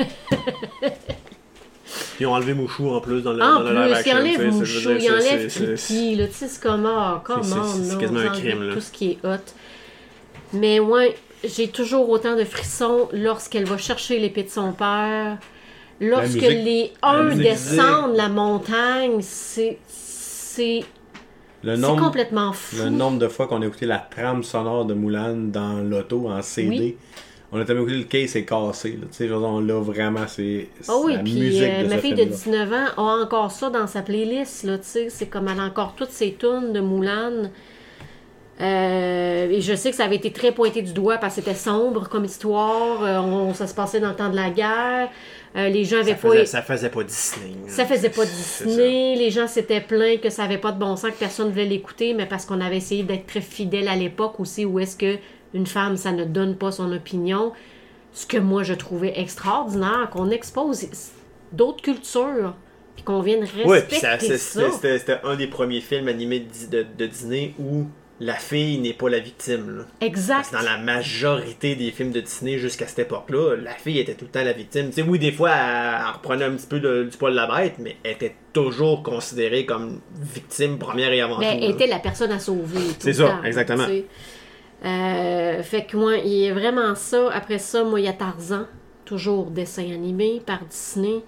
Ils ont enlevé Mouchou en plus dans le, En dans le live plus, il action. enlève tu sais, Mouchou, je veux il dire, enlève c'est- Tricky, là, tu sais, c'est comme, come c'est- on, c'est là, quasiment vous un crime, enlevez là. tout ce qui est hot. Mais ouais, j'ai toujours autant de frissons lorsqu'elle va chercher l'épée de son père, lorsque musique- les la uns musique descendent la montagne, c'est complètement fou. Le nombre de fois qu'on a écouté la trame sonore de Moulin dans l'auto en CD. Oui. On a tellement écouté le case est cassé. Là. Tu sais, genre, on l'a vraiment, c'est Ah oui, la puis musique de ma ce fille de film-là. 19 ans a encore ça dans sa playlist, là, tu sais, c'est comme elle a encore toutes ses tunes de Moulin. Et je sais que ça avait été très pointé du doigt parce que c'était sombre comme histoire, ça se passait dans le temps de la guerre, les gens avaient Ça faisait pas Disney. là. ça faisait pas C'est Disney, les gens s'étaient plaints que ça avait pas de bon sens, que personne ne voulait l'écouter, mais parce qu'on avait essayé d'être très fidèle à l'époque aussi, où est-ce que une femme, ça ne donne pas son opinion. Ce que moi, je trouvais extraordinaire, qu'on expose d'autres cultures, puis qu'on vienne respecter Ouais, puis ça. c'était un des premiers films animés de Disney où la fille n'est pas la victime. Là. Exact. Parce que dans la majorité des films de Disney jusqu'à cette époque-là, la fille était tout le temps la victime. Tu sais, oui, des fois, elle reprenait un petit peu du poil de la bête, mais elle était toujours considérée comme victime première et avant tout. Mais elle là. était la personne à sauver. tout C'est le ça, temps, exactement. tu sais. Fait que moi, il y a vraiment ça. Après ça, moi, il y a Tarzan, toujours dessin animé par Disney.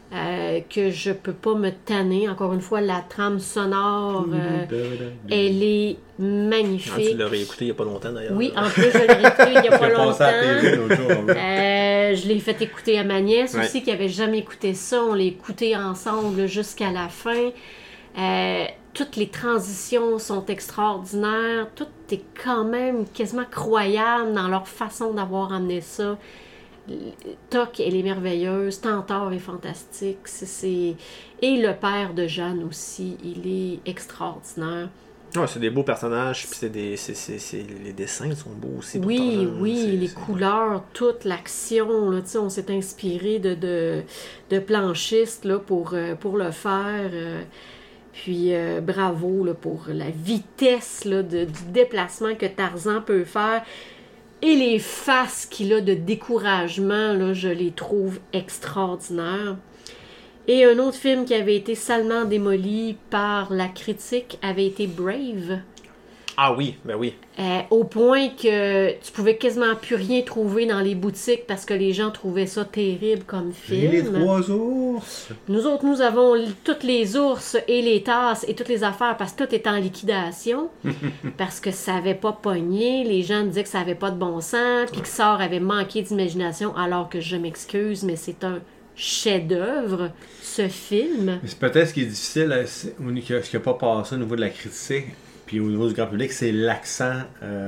que je peux pas me tanner. Encore une fois, la trame sonore, elle est magnifique. Tu l'as réécouté il n'y a pas longtemps d'ailleurs. Oui, en plus, je l'ai réécouté il n'y a pas passé à la télé longtemps. l'autre jour. Je l'ai fait écouter à ma nièce Ouais. aussi, qui avait jamais écouté ça. On l'a écouté ensemble jusqu'à la fin. Toutes les transitions sont extraordinaires. Tout est quand même quasiment croyable dans leur façon d'avoir amené ça. Toc, elle est merveilleuse. Tantor est fantastique. Et le père de Jeanne aussi, il est extraordinaire. Ouais, c'est des beaux personnages, puis les dessins sont beaux aussi. Oui, pourtant, oui, c'est- les c'est- couleurs, toute l'action, là, tu sais, on s'est inspiré de planchistes là, pour le faire. Puis bravo là, pour la vitesse là, du déplacement que Tarzan peut faire. Et les faces qu'il a de découragement, là, je les trouve extraordinaires. Et un autre film qui avait été salement démoli par la critique avait été Brave. Ah oui, ben oui. Au point que tu pouvais quasiment plus rien trouver dans les boutiques parce que les gens trouvaient ça terrible comme Et les film. 3 ours. Nous autres, nous avons toutes les ours et les tasses et toutes les affaires parce que tout est en liquidation. Parce que ça avait pas pogné. Les gens disaient que ça avait pas de bon sens. Pixar avait manqué d'imagination alors que je m'excuse, mais c'est un chef-d'œuvre, ce film. Mais c'est peut-être ce qui est difficile, ce qui n'a pas passé au niveau de la critique, puis au niveau du grand public, c'est l'accent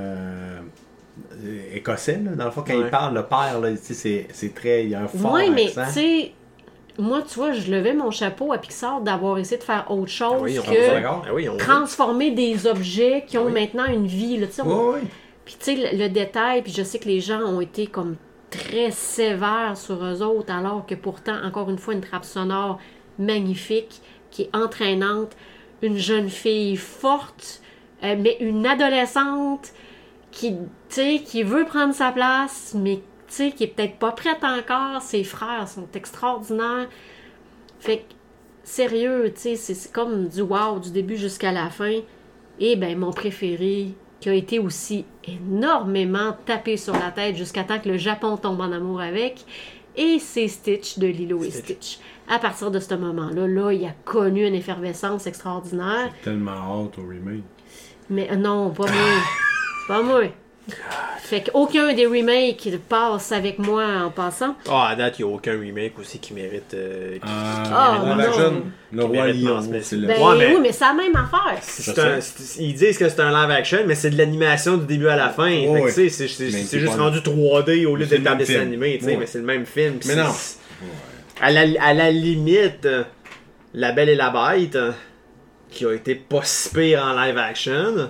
écossais. Là. Dans le fond, quand Ouais. il parle, le père, là, tu sais, c'est très. Il y a un fort Oui, mais accent. tu sais, moi, tu vois, je levais mon chapeau à Pixar d'avoir essayé de faire autre chose Ah oui, on que d'accord. Ah oui, on transformer des objets qui ont Oui. maintenant une vie. Là, tu sais, Oui, oui. Puis tu sais, le détail, puis je sais que les gens ont été comme très sévères sur eux autres, alors que pourtant, encore une fois, une trappe sonore magnifique, qui est entraînante, une jeune fille forte, mais une adolescente qui, tu sais, qui veut prendre sa place, mais tu sais, qui est peut-être pas prête encore. Ses frères sont extraordinaires. Fait que, sérieux, tu sais, c'est comme du wow du début jusqu'à la fin. Et ben mon préféré, qui a été aussi énormément tapé sur la tête jusqu'à temps que le Japon tombe en amour avec, et c'est Stitch de Lilo et Stitch. À partir de ce moment-là, là, il a connu une effervescence extraordinaire. Tellement hâte au remake. Mais non, pas moi. Pas moi. Fait qu'aucun des remakes passe avec moi en passant. Ah, à date, il n'y a aucun remake aussi qui mérite. Ah, la non. jeune, le Qui roi mérite lion, mention. c'est le. Ben Ouais, mais- oui, mais c'est la même affaire. Ils disent que c'est un live action, mais c'est de l'animation du début à la fin. Fait que, ouais. tu sais, c'est Mais c'est c'est juste pas- rendu 3D au lieu C'est d'être le un même dessin film. animé, tu sais, Ouais. mais c'est le même film. Mais non. À la limite, La Belle et la Bête, qui a été pas si pire en live action.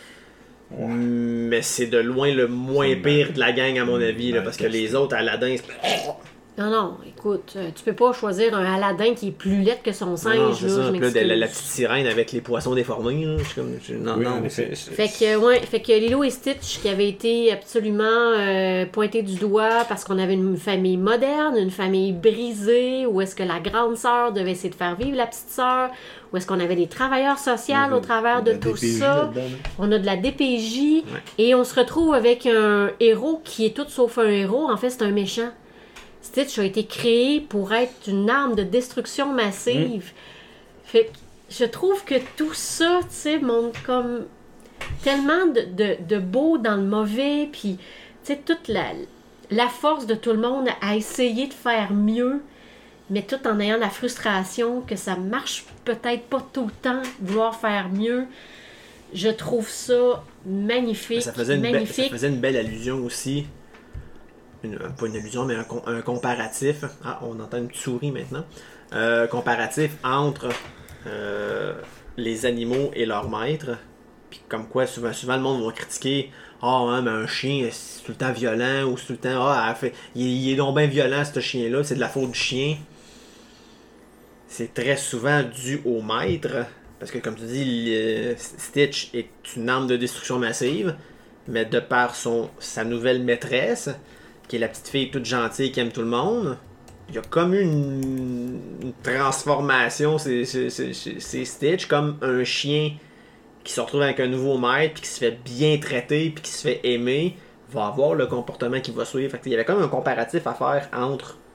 Mais c'est de loin le moins C'est pire de la gang, à mon avis, là, ben, parce que les autres, Aladdin, c'est. Non, écoute, tu peux pas choisir un Aladdin qui est plus laid que son singe, Non, c'est là, ça. je Puis là, m'excuse. la petite sirène avec les poissons déformés, là, je suis comme. Non, Oui, non, en effet. Fait que Lilo et Stitch, qui avait été absolument pointé du doigt parce qu'on avait une famille moderne, une famille brisée, où est-ce que la grande sœur devait essayer de faire vivre la petite sœur, où est-ce qu'on avait des travailleurs sociaux au travers de La tout DPJ ça. là-dedans, là. On a de la DPJ et on se retrouve avec un héros qui est tout sauf un héros. En fait, c'est un méchant. Stitch a été créé pour être une arme de destruction massive. Fait que je trouve que tout ça, tu sais, montre comme tellement de beau dans le mauvais, puis, tu sais, toute la force de tout le monde à essayer de faire mieux, mais tout en ayant la frustration que ça marche peut-être pas tout le temps, vouloir faire mieux. Je trouve ça magnifique, Ça faisait magnifique. une belle allusion aussi. Pas une allusion, mais un comparatif. Ah, on entend une petite souris maintenant. Comparatif entre les animaux et leurs maîtres. Puis comme quoi, souvent le monde va critiquer. Ah, hein, mais un chien, c'est tout le temps violent. Ou c'est tout le temps. Ah, il est donc bien violent, ce chien-là. C'est de la faute du chien. C'est très souvent dû au maître. Parce que, comme tu dis, Stitch est une arme de destruction massive. Mais de par sa nouvelle maîtresse, qui est la petite fille toute gentille qui aime tout le monde, il y a comme une transformation. C'est Stitch comme un chien qui se retrouve avec un nouveau maître, puis qui se fait bien traiter, puis qui se fait aimer, va avoir le comportement qu'il va suivre. Fait que, il y avait comme un comparatif à faire entre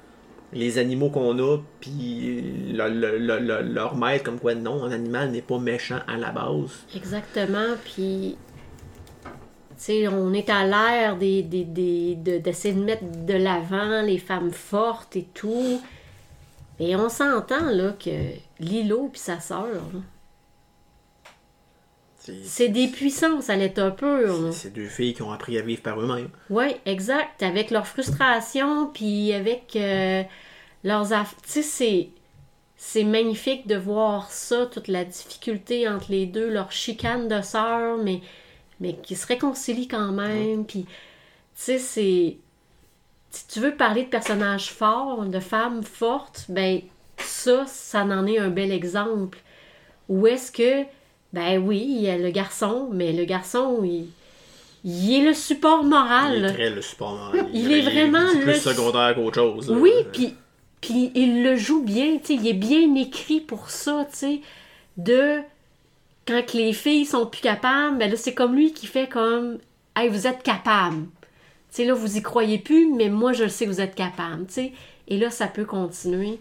les animaux qu'on a, puis leur maître, comme quoi non, un animal n'est pas méchant à la base. Exactement, puis tu sais, on est à l'ère d'essayer de mettre de l'avant les femmes fortes et tout. Et on s'entend là que Lilo puis sa sœur, là, c'est des puissances à l'état pur. Là. C'est deux filles qui ont appris à vivre par eux-mêmes. Oui, exact. Avec leur frustration, puis avec leurs affaires. Tu sais, c'est magnifique de voir ça, toute la difficulté entre les deux, leur chicane de sœurs, mais qui se réconcilient quand même. Puis, tu sais, c'est... Si tu veux parler de personnages forts, de femmes fortes, ben ça en est un bel exemple. Où est-ce que, ben oui, il y a le garçon, mais le garçon, il est le support moral. Il est très le support moral. Il est vraiment plus secondaire qu'autre chose. Oui, puis il le joue bien, tu sais, il est bien écrit pour ça, tu sais, de... Quand que les filles sont plus capables, ben là, c'est comme lui qui fait comme « Hey, vous êtes capables. » Tu sais, là, vous y croyez plus, mais moi, je le sais que vous êtes capables, tu sais. Et là, ça peut continuer.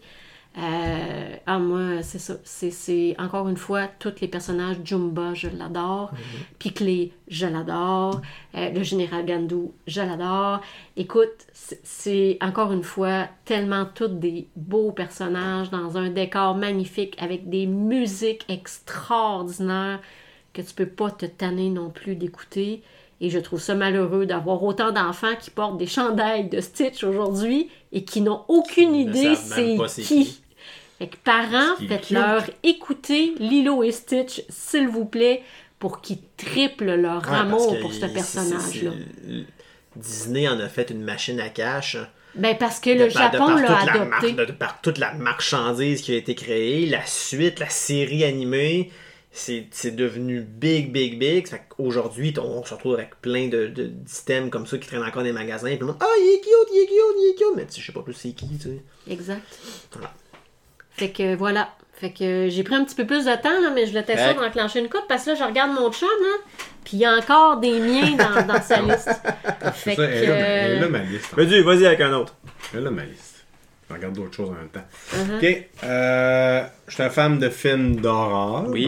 Moi, c'est ça. C'est encore une fois, tous les personnages. Jumba, je l'adore. Piclé, je l'adore. Le général Gandou, je l'adore. Écoute, c'est encore une fois tellement tous des beaux personnages dans un décor magnifique avec des musiques extraordinaires que tu peux pas te tanner non plus d'écouter. Et je trouve ça malheureux d'avoir autant d'enfants qui portent des chandails de Stitch aujourd'hui et qui n'ont aucune idée c'est qui. Fait que parents, faites-leur écouter Lilo et Stitch, s'il vous plaît, pour qu'ils triplent leur amour pour ce personnage-là. Disney en a fait une machine à cash. Ben parce que le Japon l'a adopté. Par toute la marchandise qui a été créée, la suite, la série animée, c'est devenu big. Fait qu'aujourd'hui, on se retrouve avec plein d'items comme ça qui traînent encore dans les magasins. Puis le monde, il est cute. Mais je sais pas plus c'est qui, tu sais. Exact. Voilà. Fait que voilà. Fait que j'ai pris un petit peu plus de temps, là, mais je l'étais sûre d'enclencher une coupe parce que là, je regarde mon chum, là, puis il y a encore des miens dans sa liste. Fait ça, elle est là, ma liste. Vas-y avec un autre. Elle est là, ma liste. Je regarde d'autres choses en même temps. Ok. Je suis un fan de films d'horreur. Oui.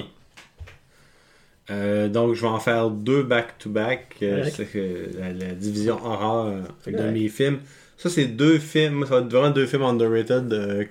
Donc, je vais en faire 2 back-to-back. C'est la division horreur de mes films. Ça, c'est 2 films. Ça va être vraiment 2 films underrated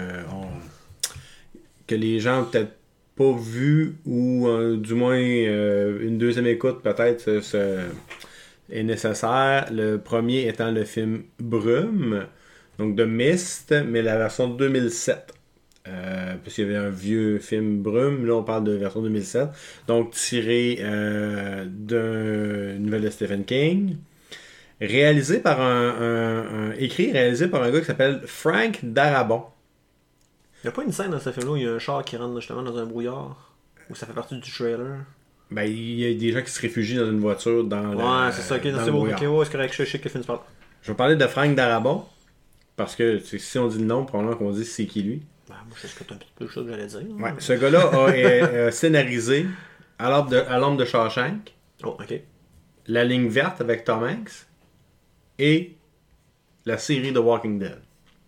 que les gens ont peut-être pas vus ou du moins une deuxième écoute peut-être est nécessaire. Le premier étant le film Brume, donc de Mist, mais la version 2007. Parce qu'il y avait un vieux film Brume, là on parle de version 2007, donc tiré d'une nouvelle de Stephen King, réalisé par réalisé par un gars qui s'appelle Frank Darabont. Il n'y a pas une scène dans ce film-là où il y a un char qui rentre justement dans un brouillard, où ça fait partie du trailer. Ben, il y a des gens qui se réfugient dans une voiture ouais, c'est ça, ok, c'est bon, ok, ouais, c'est correct, je sais que film tu parles. Je vais parler de Frank Darabont, parce que si on dit le nom, probablement qu'on dit c'est qui lui. Ben, moi, je sais un petit peu le chose que j'allais dire. Ouais, ce gars-là a scénarisé À l'ombre de Shawshank, La ligne verte avec Tom Hanks et la série The Walking Dead.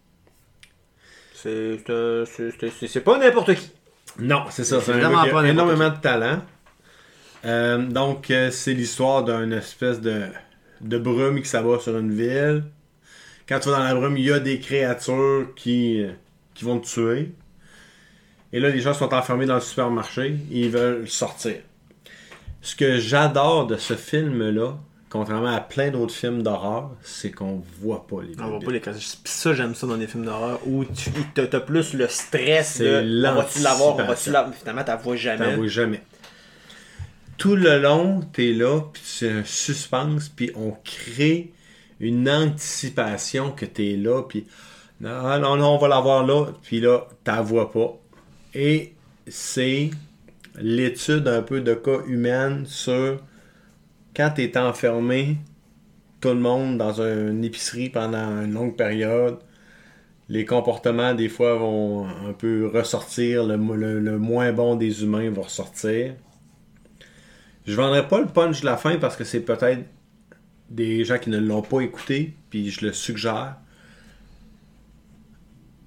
C'est pas n'importe qui. Non, c'est ça. C'est un gars qui a énormément de talent. Donc, c'est l'histoire d'une espèce de brume qui s'abat sur une ville. Quand tu vas dans la brume, il y a des créatures qui vont te tuer. Et là, les gens sont enfermés dans le supermarché et ils veulent sortir. Ce que j'adore de ce film-là, contrairement à plein d'autres films d'horreur, c'est qu'on voit pas les on voit pas les créatures. Ça, j'aime ça dans les films d'horreur où t'as plus le stress de on va-tu l'avoir, finalement, t'as vois jamais. Tout le long, t'es là, puis c'est un suspense, puis on crée une anticipation que t'es là, puis non, on va l'avoir là, puis là, t'as vois pas. Et c'est l'étude un peu de cas humaine sur quand t'es enfermé, tout le monde dans une épicerie pendant une longue période, les comportements des fois vont un peu ressortir, le moins bon des humains va ressortir. Je vendrai pas le punch de la fin parce que c'est peut-être des gens qui ne l'ont pas écouté, puis je le suggère.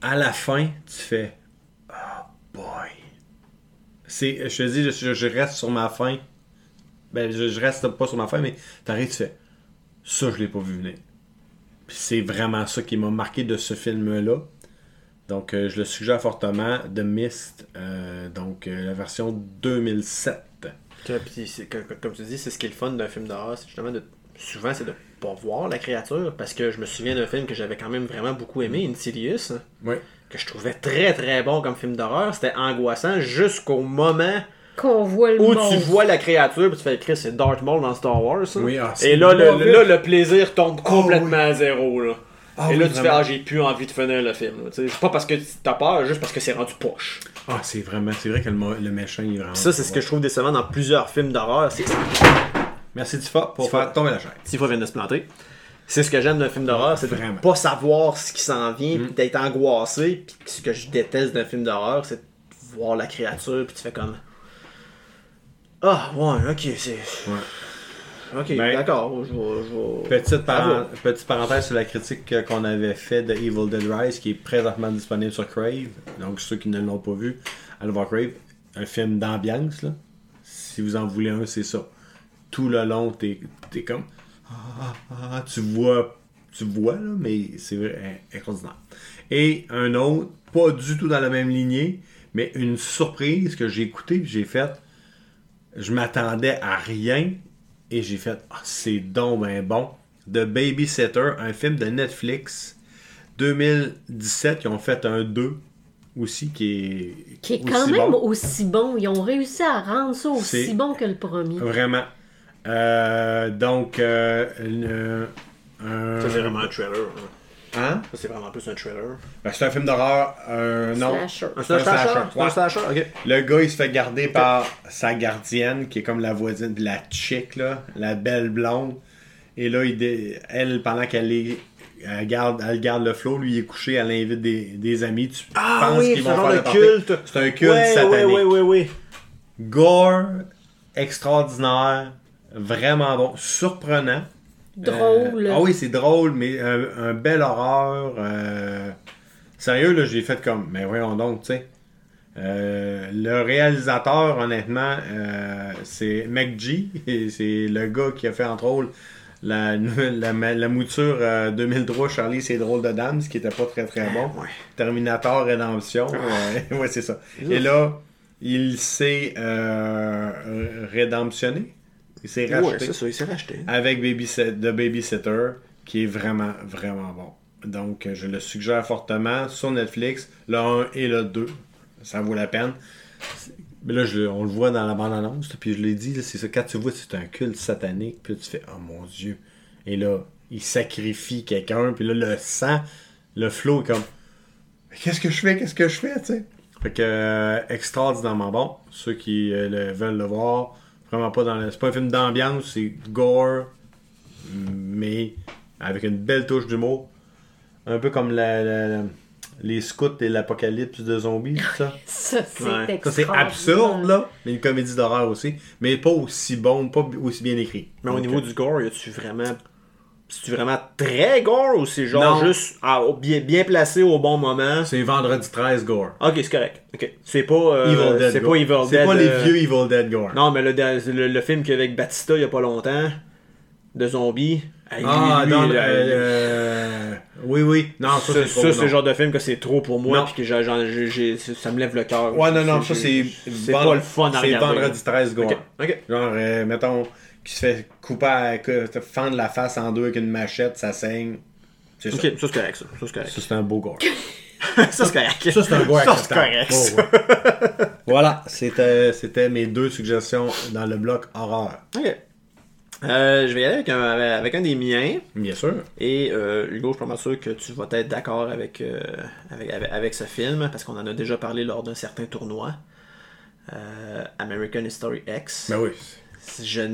à la fin, tu fais oh boy. Je te dis, je reste sur ma faim. Ben, je reste pas sur ma faim, mais t'arrives, tu fais ça, je l'ai pas vu venir. Puis c'est vraiment ça qui m'a marqué de ce film-là. Donc, je le suggère fortement. The Mist, la version 2007. Puis, comme tu dis, c'est ce qui est le fun d'un film d'horreur, c'est justement souvent, c'est de pas voir la créature, parce que je me souviens d'un film que j'avais quand même vraiment beaucoup aimé, Insidious, Oui. que je trouvais très très bon comme film d'horreur. C'était angoissant jusqu'au moment Qu'on voit le où monstre. tu vois la créature, puis tu fais écrire c'est Darth Maul dans Star Wars. Ça. Oui, Et là, le plaisir tombe complètement à zéro. Là. Ah, et là, oui, tu vraiment. fais j'ai plus envie de finir le film. C'est pas parce que t'as peur, juste parce que c'est rendu poche. Ah, c'est vrai que le méchant, il est vraiment... Puis ça, c'est ce que je trouve décevant dans plusieurs films d'horreur. C'est Merci Tifa pour faire tomber la chaîne. Tifa vient de se planter. C'est ce que j'aime d'un film d'horreur, c'est de Vraiment. pas savoir ce qui s'en vient, puis d'être angoissé. Puis ce que je déteste d'un film d'horreur, c'est de voir la créature, puis tu fais comme... Ah, ouais, ok, c'est... Ouais. Ok, Ben, d'accord, je vais... Petite parenthèse sur la critique qu'on avait fait de Evil Dead Rise, qui est présentement disponible sur Crave. Donc, ceux qui ne l'ont pas vu, allez voir Crave. Un film d'ambiance, là. Si vous en voulez un, c'est ça. Tout le long, t'es comme... tu vois, là, mais c'est vrai, extraordinaire. Et un autre, pas du tout dans la même lignée, mais une surprise que j'ai écoutée et j'ai faite. Je m'attendais à rien et j'ai fait c'est donc ben bon. The Babysitter, un film de Netflix 2017, ils ont fait un 2 aussi qui est quand aussi même bon. aussi bon. Ils ont réussi à rendre ça aussi C'est- bon que le premier. Vraiment. Ça, c'est vraiment un trailer. Hein? Ça, c'est vraiment plus un trailer. Ben, c'est un film d'horreur. Non. Slasher. C'est un slasher? C'est un Ouais. slasher? Ok. Le gars, il se fait garder par sa gardienne, qui est comme la voisine de la chick, là, la belle blonde. Et là, elle, pendant qu'elle garde le flow, lui, il est couché, elle invite des amis. Tu penses qu'ils vont c'est un faire genre le de party. culte. C'est un culte satanique. Oui. Gore, extraordinaire, vraiment bon, surprenant. Drôle. Ah oui, c'est drôle, mais un bel horreur. Sérieux, là, j'ai fait comme, mais voyons donc, tu sais. Le réalisateur, honnêtement, c'est McG. Et c'est le gars qui a fait, entre autres, la mouture 2003 Charlie, c'est drôle de dame, ce qui était pas très très bon. Ouais. Terminator Rédemption. Ouais, c'est ça. Et là, il s'est rédemptionné. Il s'est Ouais, racheté c'est ça, il s'est racheté. avec The Babysitter, qui est vraiment, vraiment bon. Donc, je le suggère fortement sur Netflix, le 1 et le 2. Ça vaut la peine. Mais là, on le voit dans la bande-annonce, puis je l'ai dit, là, c'est ça, quand tu vois c'est un culte satanique, puis là, tu fais « Oh mon Dieu! » Et là, il sacrifie quelqu'un, puis là, le sang, le flow est comme « Qu'est-ce que je fais? Qu'est-ce que je fais? » tu sais. Fait que, extraordinairement bon. Ceux qui veulent le voir, vraiment pas c'est pas un film d'ambiance, c'est gore, mais avec une belle touche d'humour. Un peu comme les scouts et l'apocalypse de zombies, tout ça. Ça, c'est Ouais. Ça, c'est absurde, là, mais une comédie d'horreur aussi, mais pas aussi bon, pas aussi bien écrit. Mais au Donc, niveau du gore, c'est-tu vraiment très gore ou c'est genre Non. juste bien placé au bon moment? c'est Vendredi 13 gore. Ok, c'est correct. Ok. C'est pas Evil Dead c'est gore. pas Evil Dead. C'est pas les vieux Evil Dead gore. Non, mais le film qu'il y a avec Batista il y a pas longtemps, de zombies. Hey, Ah, lui, dans oui. Non, ça, c'est trop, c'est non. le genre de film que c'est trop pour moi Non. puis que ça me lève le cœur. Ouais, non, ça, c'est... C'est pas le fun à C'est regarder. Vendredi 13 gore. Ok. Genre, mettons, qui se fait couper, fendre la face en deux avec une machette, ça saigne. C'est ça. Ok, ça c'est correct, ça. Ça c'est correct. Ça, c'est un beau gore. Ça c'est correct. Ça, c'est un gore Ça, c'est acceptable. correct, Oh, ça. ouais. Voilà, c'était mes 2 suggestions dans le bloc horreur. Ok. Je vais y aller avec un des miens. Bien sûr. Et Hugo, je suis pas mal sûr que tu vas être d'accord avec ce film, parce qu'on en a déjà parlé lors d'un certain tournoi. American History X. Ben oui. Je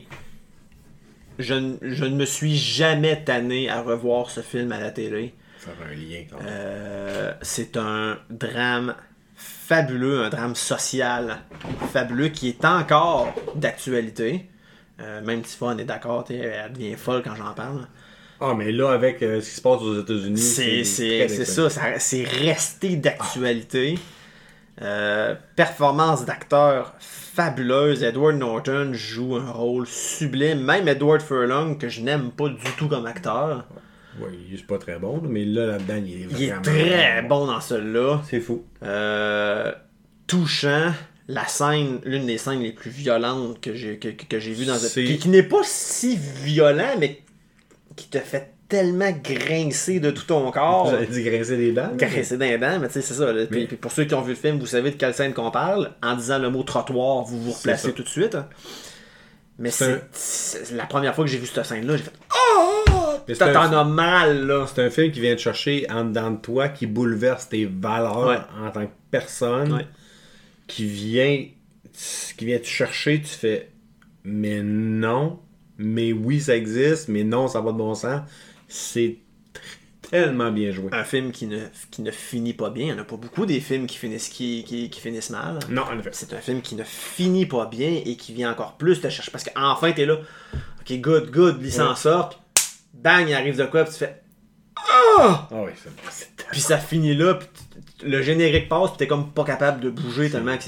ne me suis jamais tanné à revoir ce film à la télé. Faire un lien quand même. C'est un drame fabuleux, un drame social fabuleux qui est encore d'actualité. Même Tifa, on est d'accord, elle devient folle quand j'en parle. Ah, mais là, avec ce qui se passe aux États-Unis, C'est c'est resté d'actualité. Performance d'acteur fabuleuse. Edward Norton joue un rôle sublime. Même Edward Furlong, que je n'aime pas du tout comme acteur. Oui, il est pas très bon, mais là-dedans, il est vraiment très bon dans celui-là. C'est fou. Touchant. La scène, l'une des scènes les plus violentes que j'ai vues dans qui n'est pas si violent, mais qui te fait tellement grincer de tout ton corps. J'allais dire grincer des dents. Grincer des dents, mais tu sais, c'est ça. Là. Puis pour ceux qui ont vu le film, vous savez de quelle scène qu'on parle. En disant le mot trottoir, vous vous replacez tout de suite. Mais c'est la première fois que j'ai vu cette scène-là, j'ai fait oh! T'en as mal, là. C'est un film qui vient te chercher en dedans de toi, qui bouleverse tes valeurs en tant que personne. Ouais. Qui vient te chercher, tu fais mais non, mais oui ça existe, mais non ça va de bon sens. C'est tellement bien joué. Un film qui ne finit pas bien. Il n'y en a pas beaucoup des films qui finissent mal. Non, en effet. C'est un film qui ne finit pas bien et qui vient encore plus te chercher. Parce qu'enfin t'es là, ok good, il s'en sort, puis bang, il arrive de quoi, puis tu fais ah oui, puis ça finit là, puis le générique passe, puis t'es comme pas capable de bouger tellement que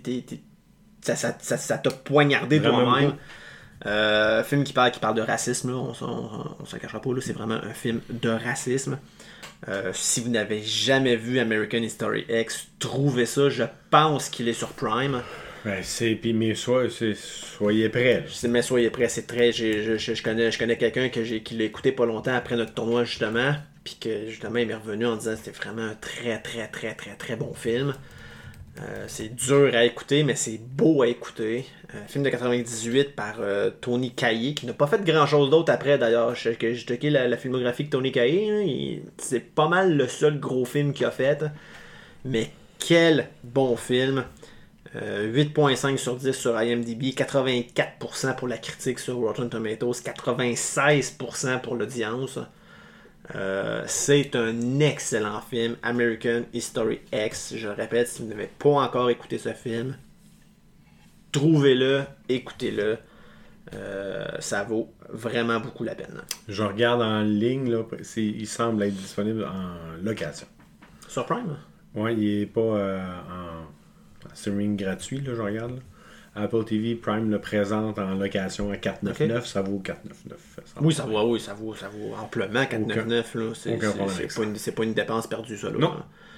ça t'a poignardé vraiment toi-même. Film qui parle de racisme, là, on s'en cachera pas, là, c'est vraiment un film de racisme. Si vous n'avez jamais vu American History X, trouvez ça, je pense qu'il est sur Prime. Ouais, mais soyez prêts. Mais soyez prêts, c'est très. Je connais quelqu'un qui l'a écouté pas longtemps après notre tournoi justement, puis que justement il m'est revenu en disant que c'était vraiment un très très très très très bon film. C'est dur à écouter, mais c'est beau à écouter. Film de 98 par Tony Kaye, qui n'a pas fait grand chose d'autre après d'ailleurs. J'ai checké la filmographie de Tony Kaye, c'est pas mal le seul gros film qu'il a fait. Mais quel bon film! 8.5 sur 10 sur IMDb, 84% pour la critique sur Rotten Tomatoes, 96% pour l'audience. C'est un excellent film, American History X. Je le répète, si vous n'avez pas encore écouté ce film, trouvez-le, écoutez-le. Ça vaut vraiment beaucoup la peine. Je regarde en ligne, là, il semble être disponible en location. Sur Prime? Ouais, il est pas en streaming gratuit, là, je regarde. Là. Apple TV Prime le présente en location à 4,99$, ça vaut 4,99$. Oui, ça vaut amplement 4,99$. C'est pas une dépense perdue, ça. Là, non.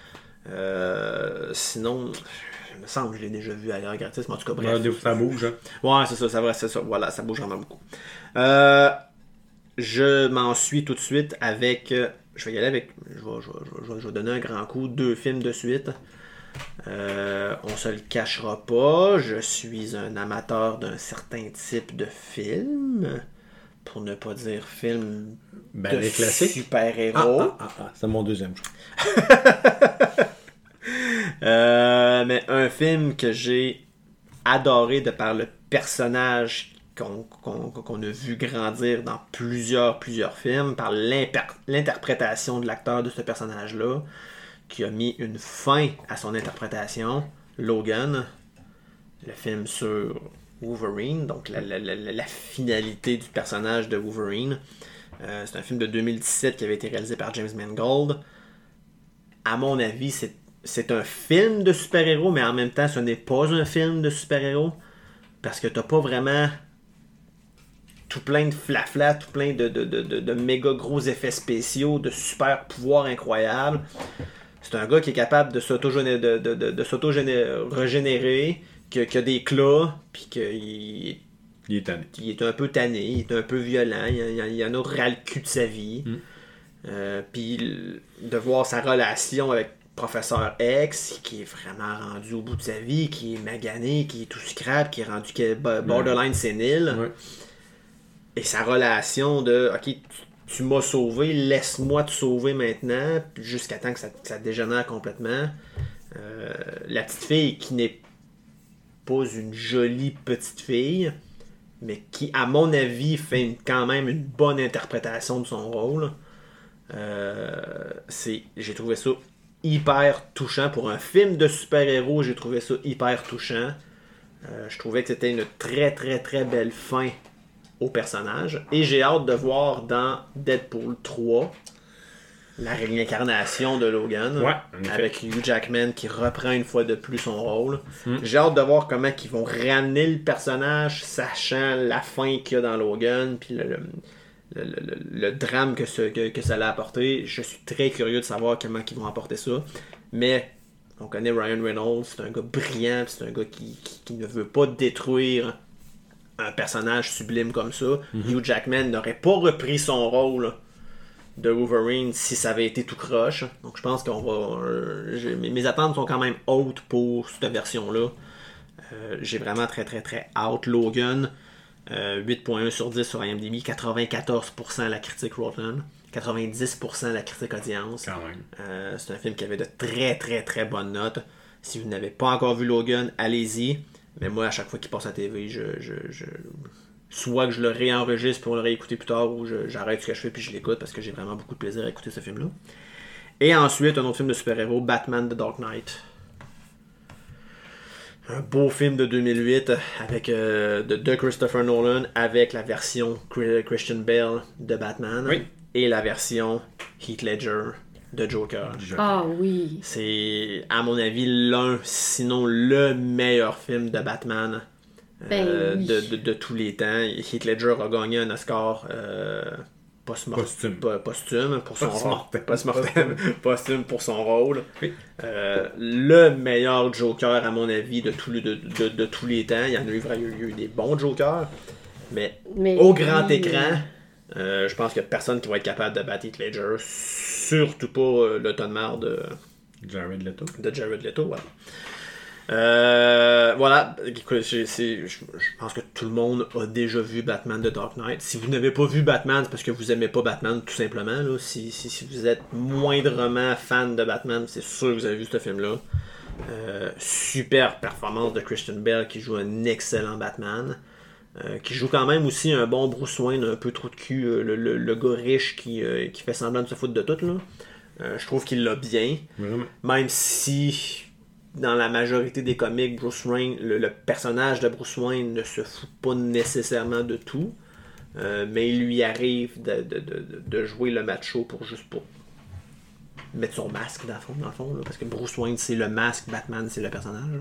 Sinon, il me semble que je l'ai déjà vu ailleurs gratis, mais en tout cas, bref. Ça bouge, hein. Ouais, c'est ça. Voilà, ça bouge vraiment beaucoup. Je m'en suis tout de suite avec... je vais y aller avec... Je vais donner un grand coup. 2 films de suite. On se le cachera pas, je suis un amateur d'un certain type de film, pour ne pas dire film de les classiques super-héros. C'est mon deuxième choix. Mais un film que j'ai adoré de par le personnage qu'on a vu grandir dans plusieurs films, par l'interprétation de l'acteur de ce personnage-là, qui a mis une fin à son interprétation, Logan, le film sur Wolverine, donc la finalité du personnage de Wolverine. C'est un film de 2017 qui avait été réalisé par James Mangold. À mon avis, c'est un film de super-héros, mais en même temps, ce n'est pas un film de super-héros, parce que t'as pas vraiment tout plein de flafla, tout plein de méga gros effets spéciaux, de super pouvoirs incroyables. C'est un gars qui est capable de s'auto-régénérer, qui a des claws, puis qu'il est tanné. Il est un peu tanné, il est un peu violent, il en a ras le cul de sa vie. Puis de voir sa relation avec Professeur X, qui est vraiment rendu au bout de sa vie, qui est magané, qui est tout scrap, qui est rendu borderline sénile. Ouais. Et sa relation de « Ok, tu m'as sauvé, laisse-moi te sauver maintenant », jusqu'à temps que ça dégénère complètement. La petite fille qui n'est pas une jolie petite fille, mais qui, à mon avis, fait quand même une bonne interprétation de son rôle. J'ai trouvé ça hyper touchant. Pour un film de super-héros, j'ai trouvé ça hyper touchant. Je trouvais que c'était une très très très belle fin au personnage. Et j'ai hâte de voir dans Deadpool 3 la réincarnation de Logan, Ouais, en effet. avec Hugh Jackman qui reprend une fois de plus son rôle. J'ai hâte de voir comment ils vont ramener le personnage, sachant la fin qu'il y a dans Logan, puis le drame que ça l'a apporté. Je suis très curieux de savoir comment ils vont apporter ça. Mais on connaît Ryan Reynolds, c'est un gars brillant, c'est un gars qui ne veut pas détruire un personnage sublime comme ça. Hugh Jackman n'aurait pas repris son rôle de Wolverine si ça avait été tout croche. Donc je pense qu'on va... mes attentes sont quand même hautes pour cette version-là. J'ai vraiment très très très hâte. Logan, 8.1 sur 10 sur IMDb, 94% la critique Rotten, 90% la critique audience. Quand même. C'est un film qui avait de très très très bonnes notes. Si vous n'avez pas encore vu Logan, allez-y. Mais moi, à chaque fois qu'il passe à la TV, soit que je le réenregistre pour le réécouter plus tard, ou j'arrête ce que je fais puis je l'écoute parce que j'ai vraiment beaucoup de plaisir à écouter ce film-là. Et ensuite, un autre film de super-héros, Batman The Dark Knight. Un beau film de 2008 avec, de Christopher Nolan, avec la version Christian Bale de Batman, Oui. et la version Heath Ledger de Joker. Ah oui. C'est, à mon avis, l'un, sinon le meilleur film de Batman Oui. de tous les temps. Heath Ledger a gagné un Oscar Posthume. posthume pour son rôle. Postmortem. Posthume pour son rôle. Oui. Le meilleur Joker, à mon avis, de tous les temps. Il y en a eu des bons Jokers, mais au grand écran, je pense qu'il n'y a personne qui va être capable de battre Heath Ledger. Surtout pas le tonnerre de Jared Leto. Voilà. Voilà, écoute, je pense que tout le monde a déjà vu Batman The Dark Knight. Si vous n'avez pas vu Batman, c'est parce que vous aimez pas Batman, tout simplement. Là. Si vous êtes moindrement fan de Batman, c'est sûr que vous avez vu ce film-là. Super performance de Christian Bale qui joue un excellent Batman. Qui joue quand même aussi un bon Bruce Wayne, un peu trop de cul, le gars riche qui fait semblant de se foutre de tout. Là. Je trouve qu'il l'a bien. Vraiment. Même si dans la majorité des comics, Bruce Wayne, le personnage de Bruce Wayne ne se fout pas nécessairement de tout, mais il lui arrive de jouer le macho pour mettre son masque dans le fond là, parce que Bruce Wayne c'est le masque, Batman c'est le personnage.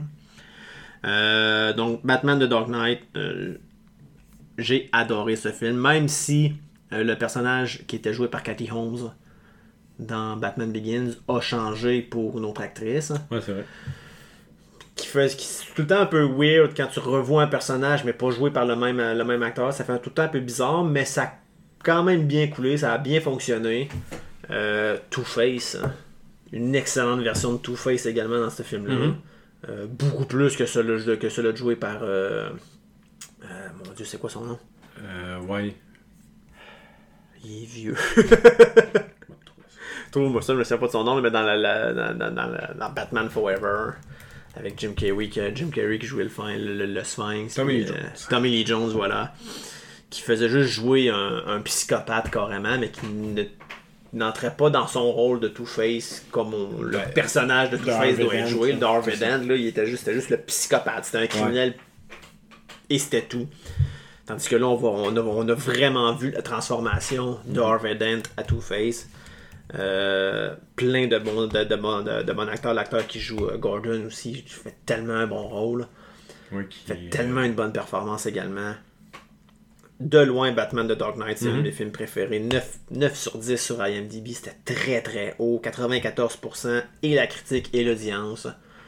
Donc Batman The Dark Knight, j'ai adoré ce film, même si le personnage qui était joué par Katie Holmes dans Batman Begins a changé pour une autre actrice. Ouais, c'est vrai. Qui c'est tout le temps un peu weird quand tu revois un personnage mais pas joué par le même acteur. Ça fait tout le temps un peu bizarre, mais ça a quand même bien coulé, ça a bien fonctionné. Two-Face, hein. Une excellente version de Two-Face également dans ce film-là. Beaucoup plus que celui joué par... mon Dieu, c'est quoi son nom? Ouais. Il est vieux. Trouve-moi ça, je ne sais pas de son nom, mais dans Batman Forever, avec Jim Carrey qui jouait le Sphinx. Tommy Lee puis, Jones. Tommy Lee Jones, voilà. Qui faisait juste jouer un psychopathe carrément, mais qui n'entrait pas dans son rôle de Two-Face comme le personnage de Two-Face doit être joué. Harvey Dent, là, c'était juste le psychopathe. C'était un criminel et c'était tout. Tandis que là, on a vraiment vu la transformation de Harvey Dent à Two-Face. Plein de bons acteurs. L'acteur qui joue Gordon aussi fait tellement un bon rôle. Ouais, Fait tellement une bonne performance également. De loin, Batman The Dark Knight, c'est un de mes films préférés. 9 sur 10 sur IMDb, c'était très très haut. 94%, et la critique et l'audience.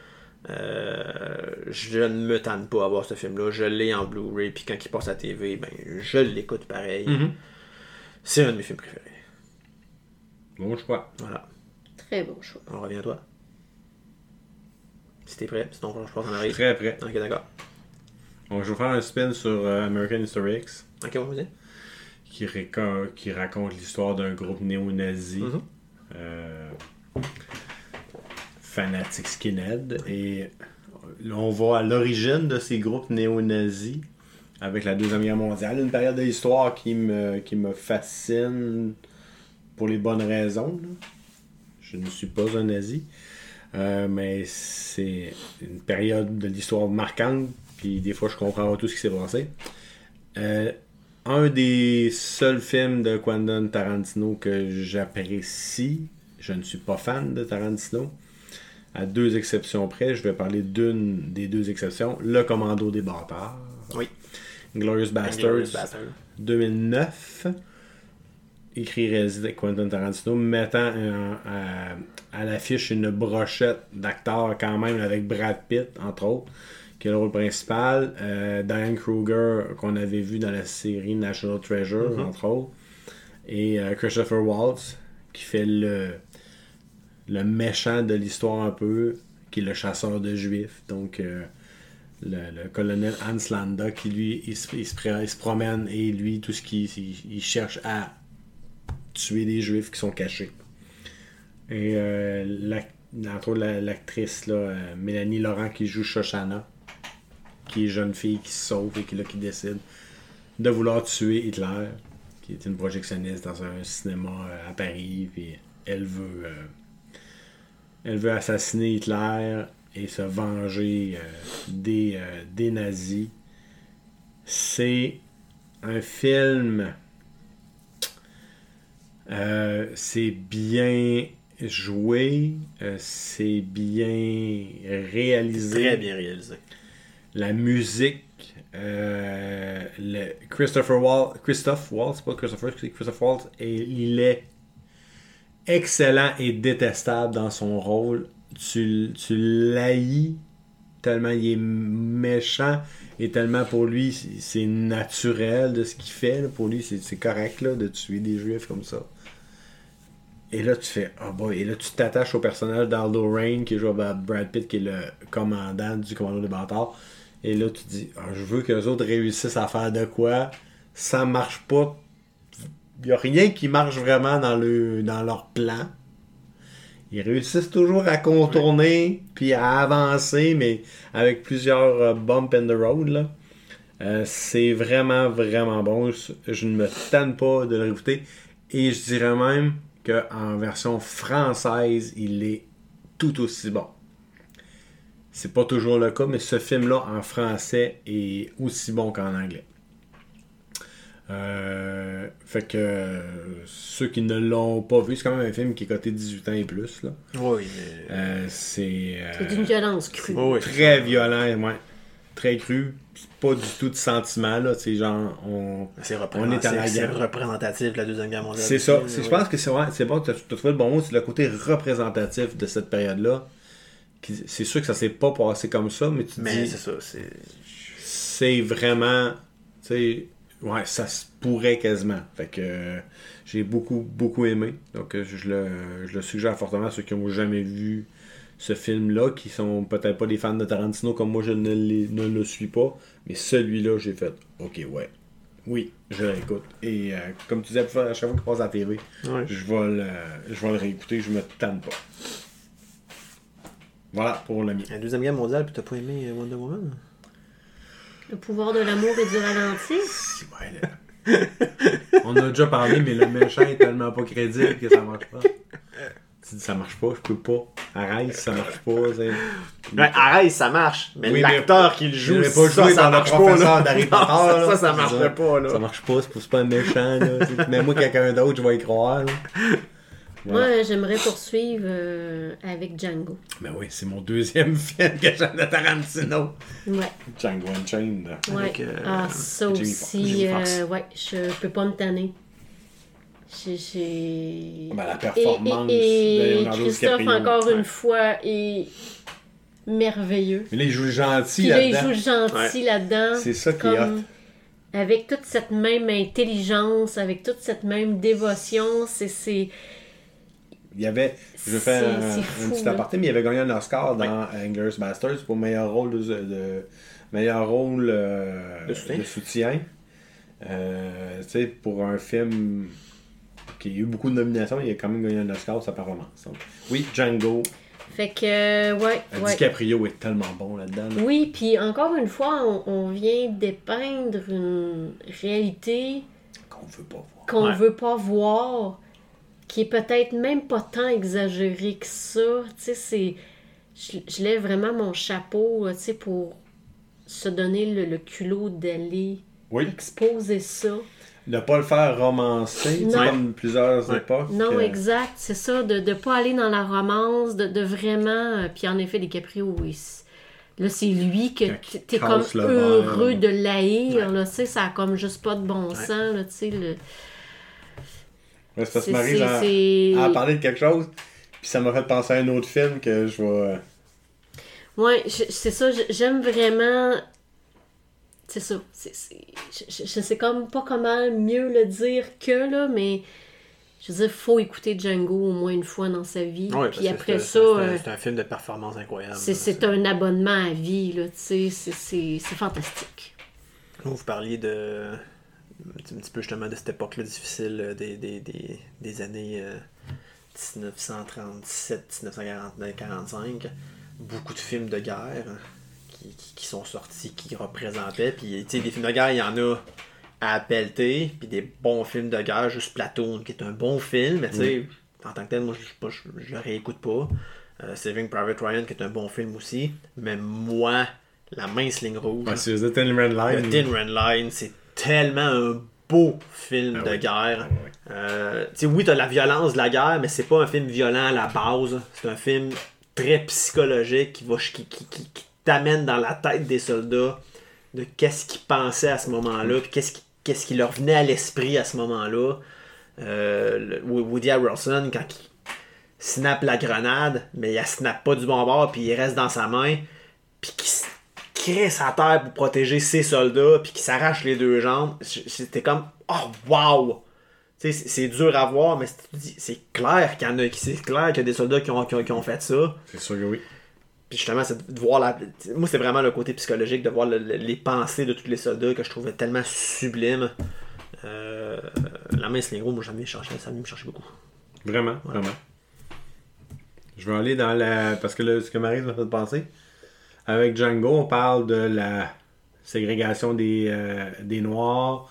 Je ne me tente pas à voir ce film-là. Je l'ai en Blu-ray, puis quand il passe à la TV, ben, je l'écoute pareil. C'est un de mes films préférés. Bon choix. Voilà. Très bon choix. On revient à toi. Si t'es prêt, sinon je pense qu'on arrive. Très prêt. Ok, d'accord. Donc, je vais faire un spin sur American History X. Ok, on va dire. Qui raconte l'histoire d'un groupe néo-nazi. Fanatique skinhead. Et là, on va à l'origine de ces groupes néo-nazis avec la Deuxième Guerre mondiale. Une période de l'histoire qui me fascine pour les bonnes raisons. Là. Je ne suis pas un nazi. Mais c'est une période de l'histoire marquante. Puis des fois, je comprends pas tout ce qui s'est passé. un des seuls films de Quentin Tarantino que j'apprécie. Je ne suis pas fan de Tarantino. À 2 exceptions près, je vais parler d'une des 2 exceptions. Le Commando des bâtards. Oui. Inglourious Basterds. 2009. Écrit et réalisé Quentin Tarantino, mettant à l'affiche une brochette d'acteurs quand même avec Brad Pitt, entre autres, qui est le rôle principal. Diane Kruger, qu'on avait vu dans la série National Treasure, entre autres. Et Christopher Waltz, qui fait le méchant de l'histoire un peu, qui est le chasseur de juifs. Donc, le colonel Hans Landa, qui lui, il se promène et lui, tout ce qu'il cherche à tuer des juifs qui sont cachés. Et entre autres, l'actrice là, Mélanie Laurent qui joue Shoshana, qui est jeune fille qui se sauve et qui décide de vouloir tuer Hitler, qui est une projectionniste dans un cinéma à Paris, puis elle veut assassiner Hitler et se venger des nazis. C'est un film... c'est bien joué, c'est bien réalisé. Très bien réalisé. La musique, Christophe Waltz, c'est pas Christopher, c'est Christophe Waltz, et il est excellent et détestable dans son rôle. Tu l'haïs tellement il est méchant et tellement pour lui c'est naturel de ce qu'il fait là. Pour lui c'est correct là, de tuer des juifs comme ça. Et là tu fais et là tu t'attaches au personnage d'Aldo Rain qui est joué par Brad Pitt, qui est le commandant du Commando des bâtards, et là tu te dis je veux qu'eux autres réussissent à faire de quoi. Ça marche pas, il n'y a rien qui marche vraiment dans leur plan. Ils réussissent toujours à contourner puis à avancer, mais avec plusieurs bumps in the road là. C'est vraiment vraiment bon. Je ne me tanne pas de le réécouter, et je dirais même qu'en version française il est tout aussi bon. C'est pas toujours le cas, mais ce film là en français est aussi bon qu'en anglais. Fait que ceux qui ne l'ont pas vu, c'est quand même un film qui est coté 18 ans et plus là. Oui, mais c'est d'une violence crue. Très violent, ouais. Très cru. C'est pas du tout de sentiment là, c'est genre on est à la guerre. C'est représentatif de la Deuxième Guerre mondiale. C'est ça. Je pense que c'est bon, tu as trouvé le bon mot, c'est le côté représentatif de cette période-là. C'est sûr que ça s'est pas passé comme ça, mais tu dis c'est ça, c'est vraiment, tu sais, ouais, ça se pourrait quasiment. Fait que j'ai beaucoup aimé. Donc je le suggère fortement à ceux qui n'ont jamais vu ce film-là, qui sont peut-être pas des fans de Tarantino comme moi, je ne le suis pas. Mais celui-là, j'ai fait OK, ouais. Oui, je l'écoute. Et comme tu disais, à chaque fois qu'il passe à la TV, je vais le réécouter, je me tanne pas. Voilà pour le mien. La Deuxième Guerre mondiale, puis t'as pas aimé Wonder Woman? Le pouvoir de l'amour et du ralenti. On a déjà parlé, mais le méchant est tellement pas crédible que ça marche pas. Tu dis ça marche pas, je peux pas. Arrête, ça marche pas. Arrête, ça marche. Mais oui, l'acteur qui le joue, ça marche pas. D'Harry Potter, ça marcherait pas. Là. Ça marche pas, c'est pas un méchant. Là. Mais moi, quelqu'un d'autre, je vais y croire. Là. Voilà. Moi, j'aimerais poursuivre avec Django. Ben oui, c'est mon deuxième film que j'aime de Tarantino. Ouais. Django Unchained. Ouais. Avec, ça aussi, ouais, je peux pas me tanner. La performance de Leonardo Christophe, encore une fois, est merveilleux. Mais là, il joue gentil là-dedans. Il joue gentil là-dedans. C'est ça qui est hot. Avec toute cette même intelligence, avec toute cette même dévotion, c'est... Il y avait, je vais faire un petit aparté, mais il avait gagné un Oscar dans Inglourious Basterds pour meilleur rôle de soutien. Tu sais, pour un film qui a eu beaucoup de nominations, il a quand même gagné un Oscar pour sa performance. Donc, oui, Django. Fait que, DiCaprio est tellement bon là-dedans. Là. Oui, puis encore une fois, on vient dépeindre une réalité qu'on veut pas voir. Qui est peut-être même pas tant exagéré que ça. Tu sais, je lève vraiment mon chapeau, tu sais, pour se donner le culot d'aller exposer ça. de pas le faire romancer, tu sais, Non. comme plusieurs Ouais. époques. Non, exact, c'est ça, de ne pas aller dans la romance, de vraiment... Puis en effet, DiCaprio, là, c'est lui que Quand il t'es comme casse le verre, heureux là. de l'haïr, là, tu sais, ça a comme juste pas de bon sens, là, tu sais, Ouais, c'est parce que c'est- Marie, c'est- a parlé de quelque chose, puis ça m'a fait penser à un autre film que je vais... Ouais, c'est ça, j'aime vraiment... C'est ça, je sais comme pas comment mieux le dire que, là, mais... Je veux dire, faut écouter Django au moins une fois dans sa vie. Ouais, Puis parce que après c'est ça, c'est un film de performance incroyable. c'est un abonnement à vie, là, tu sais, c'est fantastique. Vous parliez de un petit peu justement de cette époque-là difficile des années 1937-1945. Beaucoup de films de guerre qui sont sortis, qui représentaient. Puis, tu sais, des films de guerre, il y en a à pelleter. Puis des bons films de guerre, juste Platoon, qui est un bon film. Mais tu sais, en tant que tel, moi, je le réécoute pas. Saving Private Ryan, qui est un bon film aussi. Mais moi, La mince ligne rouge, Ouais, c'est The Thin Red Line. The Thin Red Line, c'est tellement un beau film de oui. guerre. Ah oui. Tu sais, oui, t'as la violence de la guerre, mais c'est pas un film violent à la base. C'est un film très psychologique qui t'amène dans la tête des soldats de qu'est-ce qu'ils pensaient à ce moment-là, puis qu'est-ce qui leur venait à l'esprit à ce moment-là. Woody Harrelson, quand il snap la grenade, mais il la snap pas du bon bord, puis il reste dans sa main, puis qu'il crée sa terre pour protéger ses soldats, puis qu'il s'arrache les deux jambes. C'était comme, oh wow! Tu sais, c'est dur à voir, mais c'est clair qu'il y en a, c'est clair qu'il y a des soldats qui ont fait ça. C'est sûr que oui. Puis justement, c'est de voir moi, c'est vraiment le côté psychologique, de voir les pensées de tous les soldats que je trouvais tellement sublime. La mince ligne rouge, moi, ça me cherchait beaucoup. Vraiment, vraiment. Je vais aller dans la... Parce que là, ce que Marie m'a fait penser, avec Django, on parle de la ségrégation des Noirs.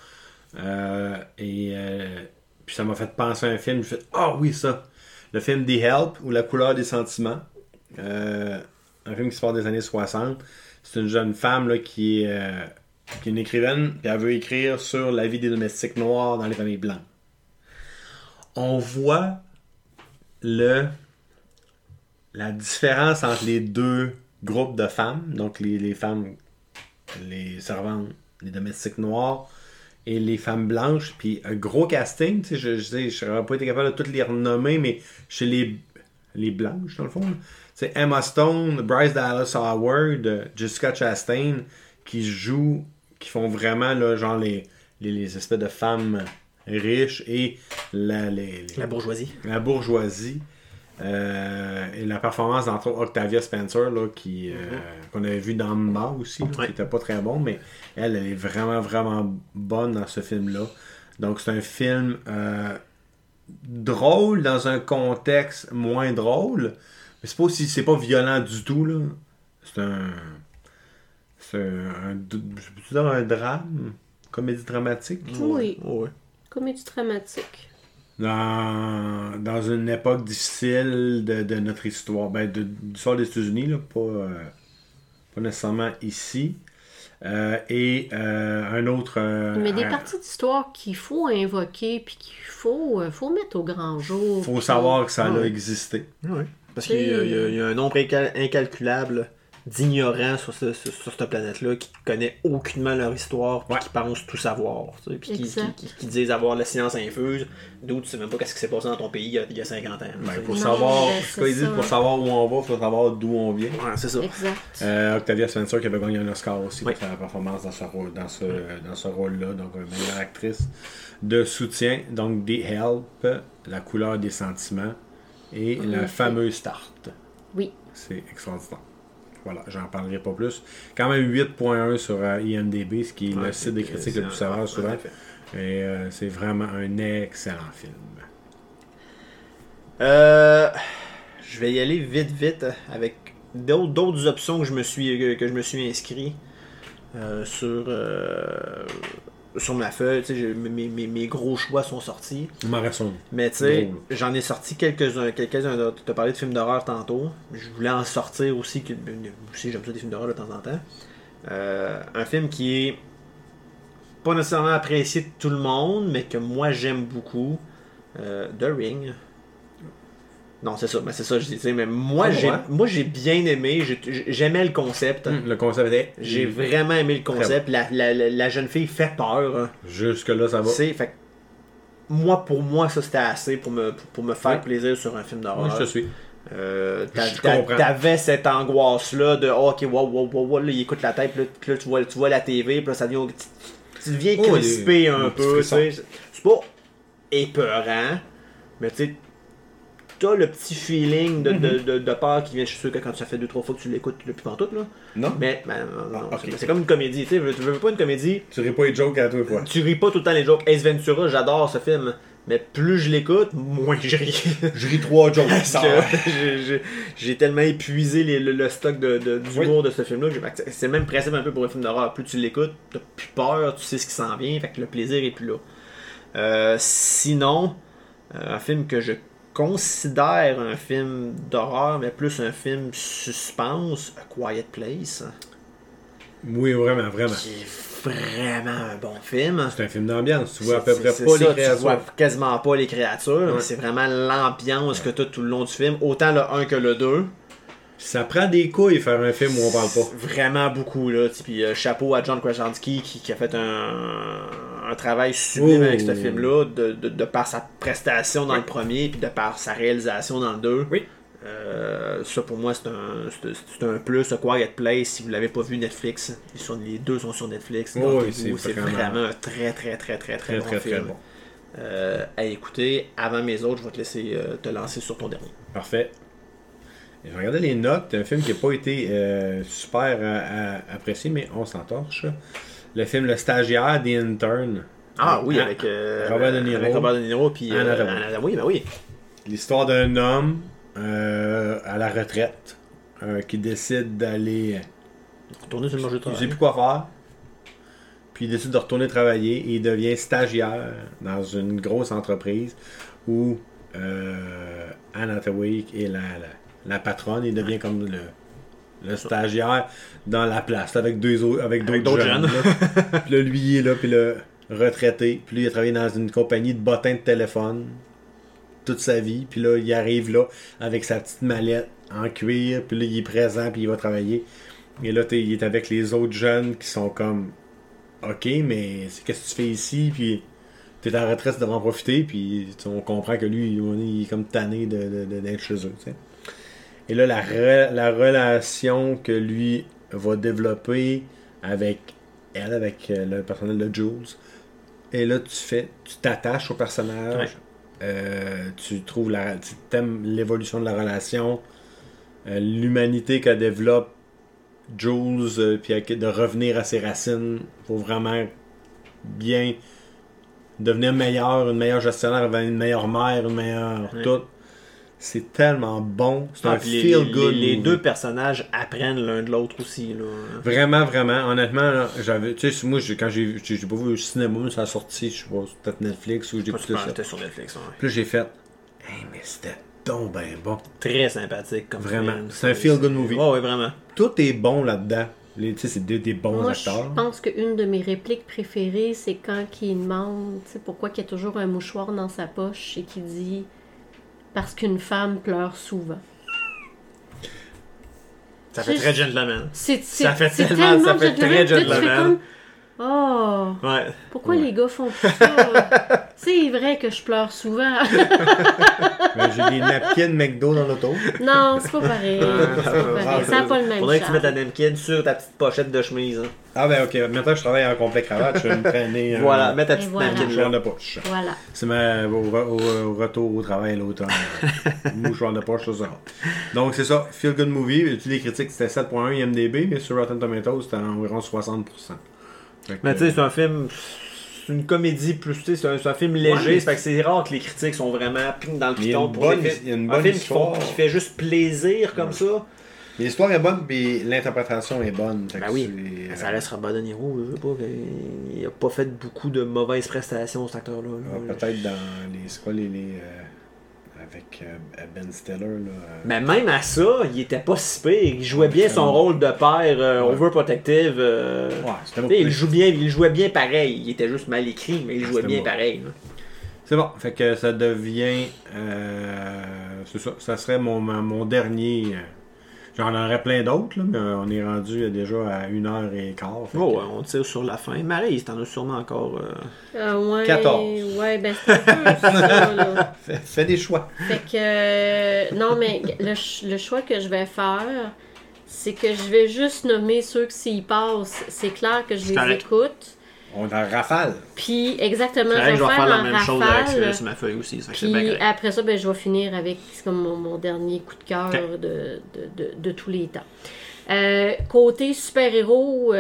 Puis ça m'a fait penser à un film. Je me suis fait, ah oui, ça! Le film The Help, ou La couleur des sentiments. Un film qui se passe des années 60. C'est une jeune femme là, qui est une écrivaine, puis elle veut écrire sur la vie des domestiques noirs dans les familles blanches. On voit la différence entre les deux groupes de femmes, donc les femmes, les servantes, les domestiques noirs et les femmes blanches, puis un gros casting, tu sais, je n'aurais pas été capable de toutes les renommer, mais chez les blanches, dans le fond, c'est Emma Stone, Bryce Dallas Howard, Jessica Chastain, qui font vraiment là, genre les espèces de femmes riches et La bourgeoisie. La bourgeoisie. Et la performance d'entre autres Octavia Spencer là, qu'on avait vu dans Ma aussi, là, qui était pas très bon, mais elle est vraiment vraiment bonne dans ce film-là. Donc c'est un film drôle dans un contexte moins drôle, mais c'est pas violent du tout là. C'est un drame, comédie dramatique. Oui. Ouais. Comédie dramatique. Dans une époque difficile de notre histoire, de l'histoire des États-Unis, là, pas nécessairement ici. Un autre... Mais des parties d'histoire qu'il faut invoquer puis qu'il faut mettre au grand jour. Il faut savoir que ça a existé. Ouais. Parce qu'il y a un nombre incalculable d'ignorants sur cette planète-là qui connaît aucunement leur histoire puis qui pensent tout savoir. Puis qui disent avoir la science infuse, d'où tu sais même pas qu'est-ce qui s'est passé dans ton pays il y a 50 ans. Pour savoir où on va, il faut savoir d'où on vient. Ouais, c'est ça. Exact. Octavia Spencer qui avait gagné un Oscar aussi pour sa performance dans ce rôle-là, donc meilleure actrice de soutien. Donc The Help, La couleur des sentiments et la fameuse Start. Oui. C'est extraordinaire. Voilà, j'en parlerai pas plus. Quand même 8.1 sur IMDb, ce qui est le site des critiques le plus sévère souvent. Et c'est vraiment un excellent film. Je vais y aller vite avec d'autres options que je me suis inscrit sur ma feuille. Mes gros choix sont sortis. Mais tu sais, j'en ai sorti quelques-uns. Tu as parlé de films d'horreur tantôt. Je voulais en sortir aussi. J'aime ça des films d'horreur de temps en temps. Un film qui est pas nécessairement apprécié de tout le monde, mais que moi j'aime beaucoup. The Ring. Non, c'est ça, mais c'est ça je dis, mais moi j'ai bien aimé, j'aimais le concept. Le concept était... J'ai vraiment aimé le concept. La jeune fille fait peur. Hein. Jusque-là, ça va. Fait pour moi, ça c'était assez pour me faire plaisir sur un film d'horreur. Moi, je te suis. T'avais cette angoisse-là de ok, wow, là, il écoute la tête, puis là, tu vois la TV, puis là, ça devient. Tu deviens crispé un peu. C'est pas épeurant, mais tu sais, t'as le petit feeling de peur qui vient. Je suis sûr que quand ça fait 2-3 fois que tu l'écoutes depuis pantoute, là. Non. Mais non, okay. C'est comme une comédie. Tu veux pas une comédie. Tu ris pas les jokes à tous les fois. Tu ris pas tout le temps les jokes. Ace Ventura, j'adore ce film. Mais plus je l'écoute, moins je ris. Je ris 3 jokes. J'ai tellement épuisé le stock d'humour de ce film-là. C'est le même principe un peu pour un film d'horreur. Plus tu l'écoutes, t'as plus peur, tu sais ce qui s'en vient. Fait que le plaisir est plus là. Sinon, un film que je considère un film d'horreur, mais plus un film suspense, A Quiet Place. Oui, vraiment. Qui est vraiment un bon film. C'est un film d'ambiance. Tu vois à peu près pas les créatures. Tu vois quasiment pas les créatures. C'est vraiment l'ambiance que tu as tout le long du film. Autant le 1 que le 2. Ça prend des couilles faire un film où on parle pas. Vraiment beaucoup. Là. Puis chapeau à John Krasinski qui a fait un travail sublime avec ce film-là. De par sa prestation dans le premier, puis de par sa réalisation dans le 2. Oui. Ça pour moi c'est un plus. A Quiet Place, si vous l'avez pas vu, Netflix, les deux sont sur Netflix. C'est vraiment un très bon film. À écouter. Avant mes autres, je vais te laisser te lancer sur ton dernier. Parfait. Je regardais les notes. C'est un film qui n'a pas été super apprécié, mais on s'en torche. Le film Le Stagiaire, The Intern. Oui, avec Robert De Niro puis oui. L'histoire d'un homme à la retraite qui décide d'aller retourner sur le marché du travail. Il sait plus quoi faire. Puis il décide de retourner travailler et il devient stagiaire dans une grosse entreprise où Anne Hathaway est la patronne. Il devient comme le stagiaire dans la place avec d'autres jeunes. Puis là, lui il est là, puis le retraité. Puis lui il a travaillé dans une compagnie de bottins de téléphone toute sa vie, puis là il arrive là avec sa petite mallette en cuir, puis là il est présent, puis il va travailler, et là il est avec les autres jeunes qui sont comme ok, mais qu'est-ce que tu fais ici, puis t'es en retraite, tu devrais en profiter, puis on comprend que lui il est comme tanné d'être chez eux, t'sais. Et là la relation que lui va développer avec elle, avec le personnel de Jules, et là tu t'attaches au personnage. Tu t'aimes l'évolution de la relation, l'humanité qu'elle développe Jules, puis de revenir à ses racines pour vraiment bien devenir meilleur, une meilleure gestionnaire, une meilleure mère, une meilleure tout. C'est tellement bon. C'est un feel good. Les deux personnages apprennent l'un de l'autre aussi. Là. Vraiment. Honnêtement, là, moi, quand j'ai pas vu au cinéma, ça a sorti, je sais pas, peut-être Netflix ou j'ai écouté ça. C'était sur Netflix, ouais. Puis là, j'ai fait, mais c'était donc ben bon. Très sympathique comme vraiment. film. C'est un feel good movie. Oui, vraiment. Tout est bon là-dedans. C'est des bons acteurs. Je pense qu'une de mes répliques préférées, c'est quand il demande pourquoi il y a toujours un mouchoir dans sa poche et qu'il dit parce qu'une femme pleure souvent. Ça fait très gentleman. Ça fait très gentleman. Ouais. Pourquoi les gars font tout ça? C'est vrai que je pleure souvent. Mais j'ai des napkins McDo dans l'auto. Non, c'est pas pareil. Ça n'a pas le même faudrait que tu mettes la napkin sur ta petite pochette de chemise. Hein. Ah ben ok, maintenant je travaille en complet cravate, je vais me traîner. Voilà, mets ta petite napkin mouchoir de poche. Voilà. C'est au retour au travail l'automne. Mouchoir de poche, ça. Donc c'est ça, Feel Good Movie. Les critiques c'était 7.1 IMDb, mais sur Rotten Tomatoes c'était environ 60%. Mais tu sais, c'est un film, c'est une comédie plus, tu sais, c'est un film léger, fait que c'est rare que les critiques sont vraiment dans le piton pour un film qui fait juste plaisir comme ça. L'histoire est bonne, puis l'interprétation est bonne. Ben oui, ça reste Robert De Niro, je sais pas, il a pas fait beaucoup de mauvaises prestations cet acteur-là. Peut-être dans les avec Ben Stiller. Là, Mais même à ça, il était pas si pire. Il jouait bien son rôle de père overprotective. c'était Tu sais, il jouait bien pareil. Il était juste mal écrit, mais il jouait bien pareil. Là. C'est bon. Fait que ça devient... c'est ça. Ça serait mon dernier... J'en aurais plein d'autres, là, mais on est rendu déjà à 1h15. Oh, on tire sur la fin. Maryse, t'en as sûrement encore... Ouais, 14. Ouais, ben c'est un peu ça, là. Fais des choix. Fait que... non, mais le choix que je vais faire, c'est que je vais juste nommer ceux que s'ils passent, c'est clair que je les écoute. On a rafale. Puis, exactement, je vais faire la même rafale, chose avec celui sur ma feuille aussi. Puis après ça, ben, je vais finir avec comme mon dernier coup de cœur de tous les temps. Côté super-héros,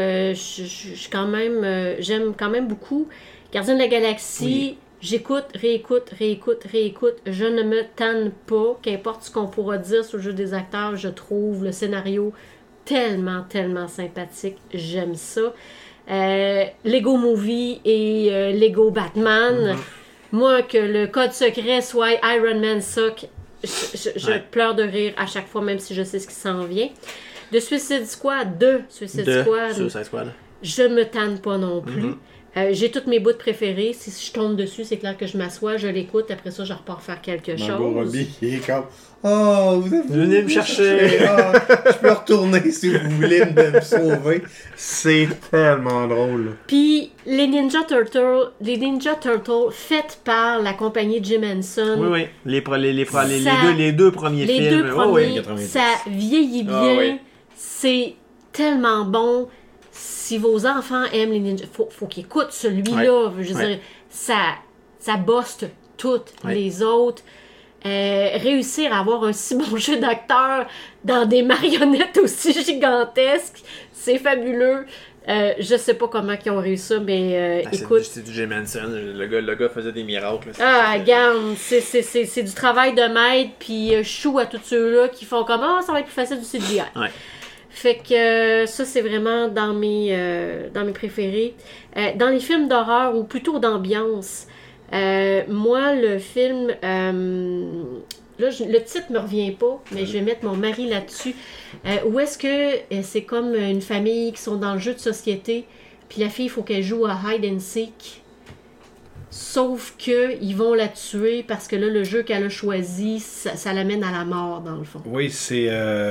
j'aime quand même beaucoup Gardiens de la Galaxie. Oui. J'écoute, réécoute. Je ne me tanne pas. Qu'importe ce qu'on pourra dire sur le jeu des acteurs, je trouve le scénario tellement sympathique. J'aime ça. Lego Movie et Lego Batman. Moi, que le code secret soit Iron Man suck, je pleure de rire à chaque fois, même si je sais ce qui s'en vient. De Suicide Squad, Suicide Squad, je me tanne pas non plus. J'ai toutes mes bouts préférés. Si je tombe dessus, c'est clair que je m'assois, je l'écoute. Après ça, je repars faire quelque chose. Robbie, il est comme oh, vous venez me chercher. Je peux retourner si vous voulez me sauver. C'est tellement drôle. Puis les Ninja Turtles faites par la compagnie Jim Henson. Oui. Les deux premiers films. Les deux premiers, ça vieillit bien. C'est tellement bon. Si vos enfants aiment les ninjas, faut qu'ils écoutent celui-là. Je veux dire, ça bosse toutes les autres. Réussir à avoir un si bon jeu d'acteur dans des marionnettes aussi gigantesques, c'est fabuleux. Je sais pas comment ils ont réussi ça, mais écoute... C'est du Jim Henson. Le gars faisait des miracles. Regarde, c'est du travail de maître, puis chou à tous ceux-là qui font comme « ça va être plus facile du CGI ». Fait que ça, c'est vraiment dans mes préférés. Dans les films d'horreur, ou plutôt d'ambiance, moi, le film... là, le titre me revient pas, mais je vais mettre mon mari là-dessus. Où est-ce que c'est comme une famille qui sont dans le jeu de société, puis la fille, il faut qu'elle joue à hide and seek. Sauf que ils vont la tuer parce que là, le jeu qu'elle a choisi, ça l'amène à la mort, dans le fond. Oui, c'est...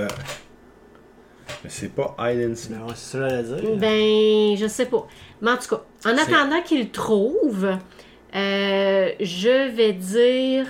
Mais c'est pas hide and seek. Non, c'est ça à dire. Ben, je sais pas. Mais en tout cas, en attendant qu'il le trouve, je vais dire...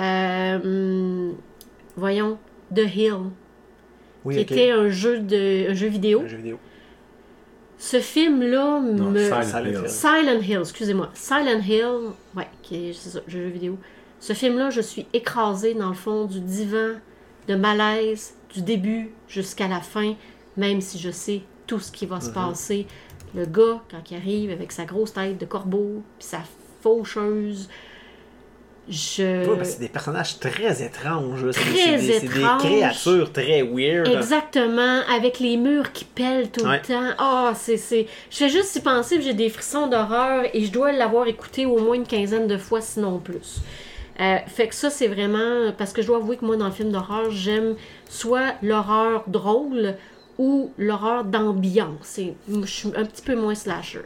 voyons, The Hill. Oui, qui était un jeu vidéo. Un jeu vidéo. Ce film-là Silent Hill, excusez-moi. Silent Hill, c'est ça, jeu vidéo. Ce film-là, je suis écrasée dans le fond du divan de malaise, du début jusqu'à la fin, même si je sais tout ce qui va se passer. Le gars, quand il arrive avec sa grosse tête de corbeau, puis sa faucheuse, c'est des personnages très étranges. C'est des créatures très weird. Exactement, avec les murs qui pèlent tout le temps. Je fais juste y penser, j'ai des frissons d'horreur et je dois l'avoir écouté au moins une 15aine de fois, sinon plus. Fait que ça, c'est vraiment... Parce que je dois avouer que moi, dans le film d'horreur, j'aime soit l'horreur drôle ou l'horreur d'ambiance. Je suis un petit peu moins slasher.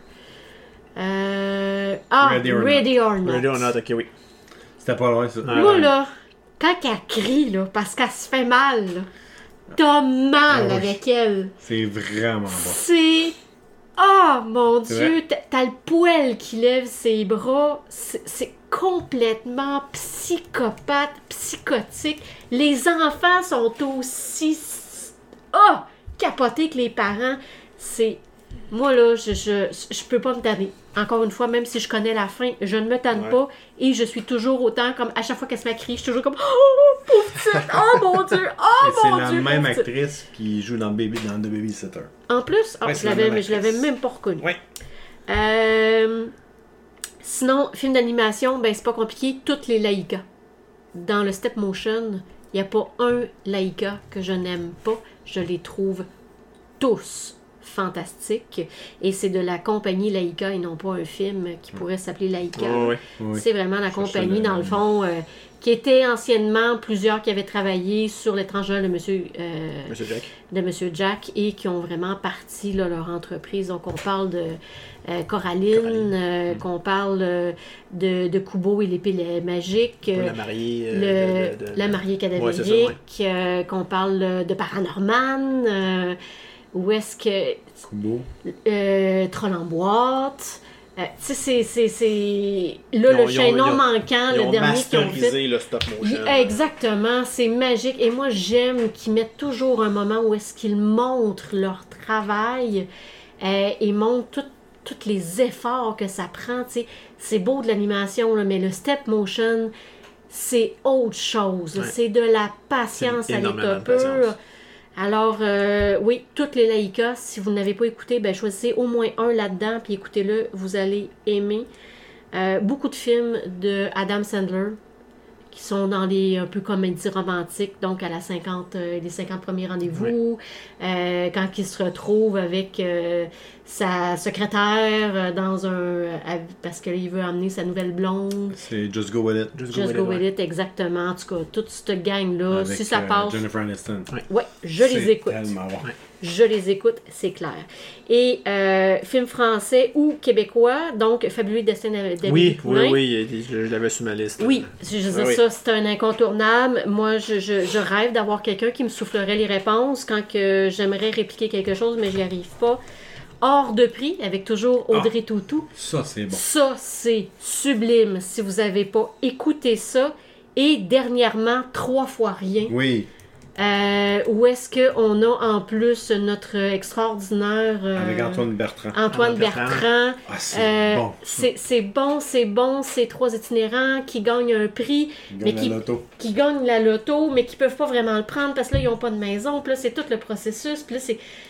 Ready or Not. Ready or Not, ok, oui. C'était pas loin, ça. Moi, là, quand elle crie, là, parce qu'elle se fait mal, là, t'as mal avec elle. C'est vraiment bon. C'est... Oh, mon Dieu, t'as le poil qui lève ses bras. C'est complètement psychopathe, psychotique. Les enfants sont aussi... capotés que les parents. C'est... Moi, là, je peux pas me tanner. Encore une fois, même si je connais la fin, je ne me tanne pas et je suis toujours autant comme à chaque fois qu'elle se met à crier, je suis toujours comme oh, pauvre petite, oh mon Dieu, c'est la même actrice qui joue dans The Babysitter. En plus, je l'avais même pas reconnue. Sinon, film d'animation, c'est pas compliqué, toutes les Laïka. Dans le step motion, il n'y a pas un Laïka que je n'aime pas. Je les trouve tous fantastique et c'est de la compagnie Laïka et non pas un film qui pourrait s'appeler Laïka. C'est vraiment la compagnie dans le fond qui étaient anciennement plusieurs qui avaient travaillé sur l'étrange Noël de Monsieur Jack et qui ont vraiment parti là, leur entreprise. Donc, on parle de Coraline. Qu'on parle de Kubo et l'épée magique. La mariée. La mariée cadavérique. Qu'on parle de Paranorman. Où est-ce que... Kubo. Troll en boîte. Tu sais, c'est... Là, le chaînon manquant, le dernier qu'ils ont fait... le stop motion. Exactement, c'est magique. Et moi, j'aime qu'ils mettent toujours un moment où est-ce qu'ils montrent leur travail et montrent tous les efforts que ça prend. Tu sais, c'est beau de l'animation, là, mais le stop motion, c'est autre chose. Ouais. C'est de la patience à l'état pur. Alors, oui, toutes les Laïka, si vous n'avez pas écouté, ben, choisissez au moins un là-dedans, puis écoutez-le, vous allez aimer. Beaucoup de films de Adam Sandler, qui sont dans les un peu comédies romantiques, donc à la 50, les 50 premiers rendez-vous, quand il se retrouve avec sa secrétaire dans parce qu'il veut amener sa nouvelle blonde. C'est Just Go With It. Just Go With It, exactement. En tout cas, toute cette gang-là, avec, si ça passe... Jennifer Aniston. Oui, je les écoute. Je les écoute, c'est clair. Et film français ou québécois, donc Fabuleux Destin d'Amélie Oui, je l'avais sur ma liste. Oui, je veux dire, ça, c'est un incontournable. Moi, je rêve d'avoir quelqu'un qui me soufflerait les réponses quand que j'aimerais répliquer quelque chose, mais j'y arrive pas. Hors de prix, avec toujours Audrey Tautou. Ça, c'est bon. Ça, c'est sublime. Si vous n'avez pas écouté ça. Et dernièrement, 3 fois rien. Oui. Où est-ce qu'on a en plus notre extraordinaire... avec Antoine Bertrand. Antoine Bertrand. Ah, c'est bon. C'est bon. C'est 3 itinérants qui gagnent un prix. Qui gagnent la loto, mais qui peuvent pas vraiment le prendre parce que là, ils n'ont pas de maison. Puis là, c'est tout le processus. Puis là,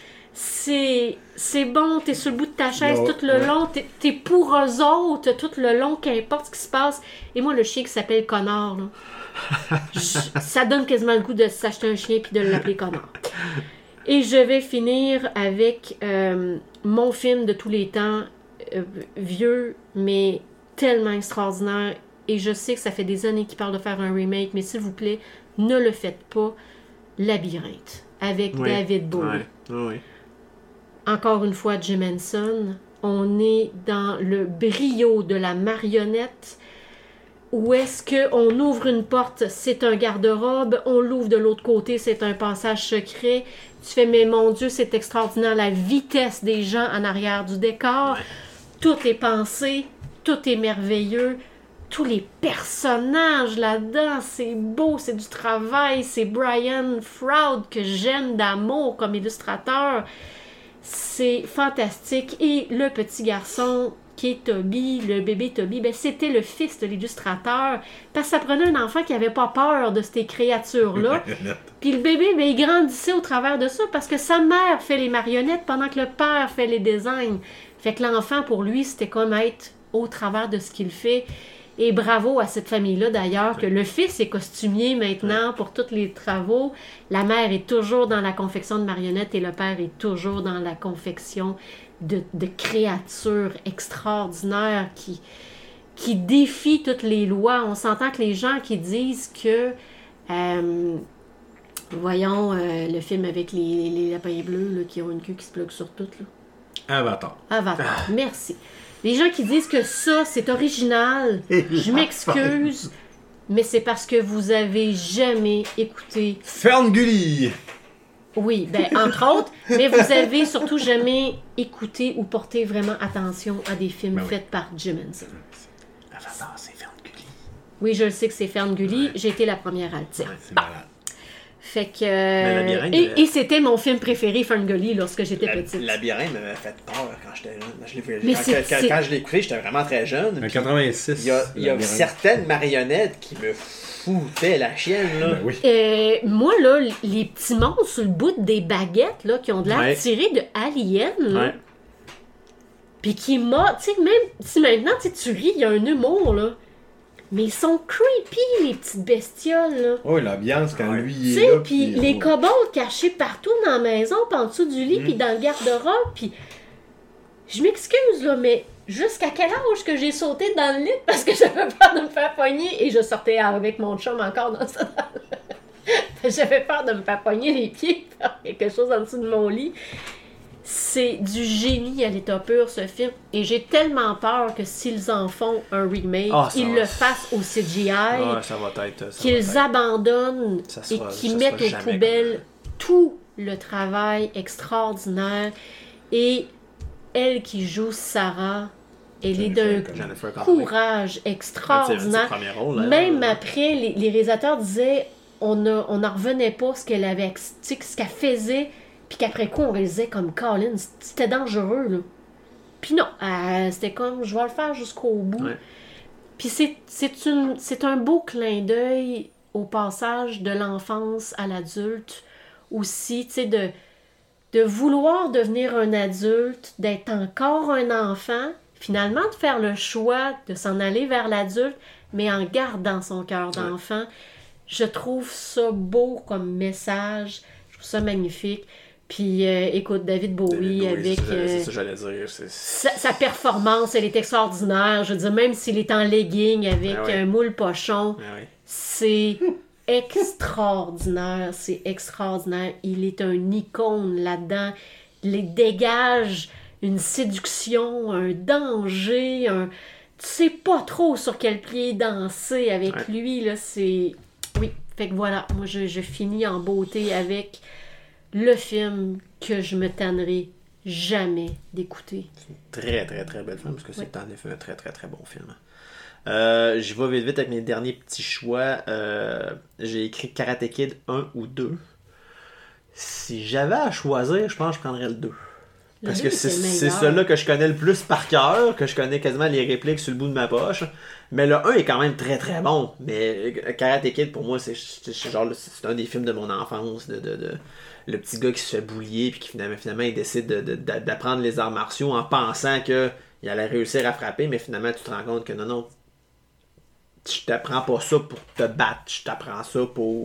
c'est bon, t'es sur le bout de ta chaise tout le long, t'es pour eux autres tout le long, qu'importe ce qui se passe. Et moi, le chien qui s'appelle Connard, là, ça donne quasiment le goût de s'acheter un chien puis de l'appeler Connard. Et je vais finir avec mon film de tous les temps, vieux, mais tellement extraordinaire. Et je sais que ça fait des années qu'ils parlent de faire un remake, mais s'il vous plaît, ne le faites pas. Labyrinthe, avec David Bowie. Oui. Encore une fois, Jim Henson, on est dans le brio de la marionnette. Où est-ce qu'on ouvre une porte, c'est un garde-robe, on l'ouvre de l'autre côté, c'est un passage secret. Tu fais, mais mon Dieu, c'est extraordinaire, la vitesse des gens en arrière du décor. Ouais. Tout est pensé, tout est merveilleux. Tous les personnages là-dedans, c'est beau, c'est du travail. C'est Brian Froud que j'aime d'amour comme illustrateur. C'est fantastique. Et le petit garçon qui est Toby, le bébé Toby, ben c'était le fils de l'illustrateur. Parce que ça prenait un enfant qui n'avait pas peur de ces créatures-là. Puis le bébé, ben, il grandissait au travers de ça parce que sa mère fait les marionnettes pendant que le père fait les designs. Fait que l'enfant, pour lui, c'était comme être au travers de ce qu'il fait. Et bravo à cette famille-là, d'ailleurs, que le fils est costumier maintenant pour tous les travaux. La mère est toujours dans la confection de marionnettes et le père est toujours dans la confection de créatures extraordinaires qui défient toutes les lois. On s'entend que les gens qui disent que... voyons, le film avec les lapins bleus là, qui ont une queue qui se bloque sur tout. Là. Avatar, merci. Les gens qui disent que ça, c'est original, je m'excuse, mais c'est parce que vous avez jamais écouté... Ferngully! Oui, ben entre autres, mais vous avez surtout jamais écouté ou porté vraiment attention à des films faits par Jim Henson. Avatar, c'est Ferngully. Oui, je le sais que c'est Ferngully. Ouais. J'ai été la première à le dire. Ouais, c'est malade. Fait que... Et c'était mon film préféré, Ferngully, lorsque j'étais petite. Labyrinthe m'avait fait peur quand j'étais jeune. Quand je l'ai écouté, j'étais vraiment très jeune. En 86. Il y a certaines marionnettes qui me foutaient la chienne. Là. Ben oui. Moi, là, les petits monstres sur le bout des baguettes là, qui ont de l'air tirés de Alien, là, puis qui m'a... Tu sais, même si maintenant tu ris, il y a un humour, là. Mais ils sont creepy, les petites bestioles, là. Oh, l'ambiance quand lui il est là. Tu sais, puis les kobolds cachés partout dans la maison, puis en dessous du lit, puis dans le garde-robe, puis... Je m'excuse, là, mais jusqu'à quel âge que j'ai sauté dans le lit parce que j'avais peur de me faire pogner et je sortais avec mon chum encore dans ça. J'avais peur de me faire pogner les pieds par quelque chose en dessous de mon lit. C'est du génie à l'état pur, ce film. Et j'ai tellement peur que s'ils en font un remake, ils le fassent au CGI, ça va être, qu'ils abandonnent et qu'ils mettent aux poubelles tout le travail extraordinaire. Et elle qui joue Sarah, elle est d'un courage extraordinaire. Même après, les réalisateurs disaient on n'en revenait pas ce qu'elle avait, ce qu'elle faisait. Puis qu'après coup, on réalisait comme Colin, c'était dangereux, là. Puis non, c'était comme, je vais le faire jusqu'au bout. Ouais. Puis c'est un beau clin d'œil au passage de l'enfance à l'adulte. Aussi, tu sais, de vouloir devenir un adulte, d'être encore un enfant, finalement de faire le choix de s'en aller vers l'adulte, mais en gardant son cœur d'enfant. Je trouve ça beau comme message. Je trouve ça magnifique. Puis, écoute, David Bowie avec... c'est ça que j'allais dire. Sa performance, elle est extraordinaire. Je veux dire, même s'il est en legging avec un moule pochon, c'est extraordinaire. C'est extraordinaire. Il est un icône là-dedans. Il dégage une séduction, un danger, tu sais pas trop sur quel pied danser avec lui. Là, c'est... Oui, fait que voilà. Moi, je finis en beauté avec... le film que je me tannerai jamais d'écouter. C'est une très, très, très belle film, parce que c'est en effet un très, très, très bon film. J'y vais vite, vite avec mes derniers petits choix. J'ai écrit Karate Kid 1 ou 2. Si j'avais à choisir, je pense que je prendrais le 2. Parce que c'est celui-là que je connais le plus par cœur, que je connais quasiment les répliques sur le bout de ma poche. Mais le 1 est quand même très très bon. Mais Karate Kid, pour moi, c'est un des films de mon enfance. Le petit gars qui se fait boulier puis qui finalement il décide d'apprendre les arts martiaux en pensant qu'il allait réussir à frapper, mais finalement tu te rends compte que non, tu t'apprends pas ça pour te battre, tu t'apprends ça pour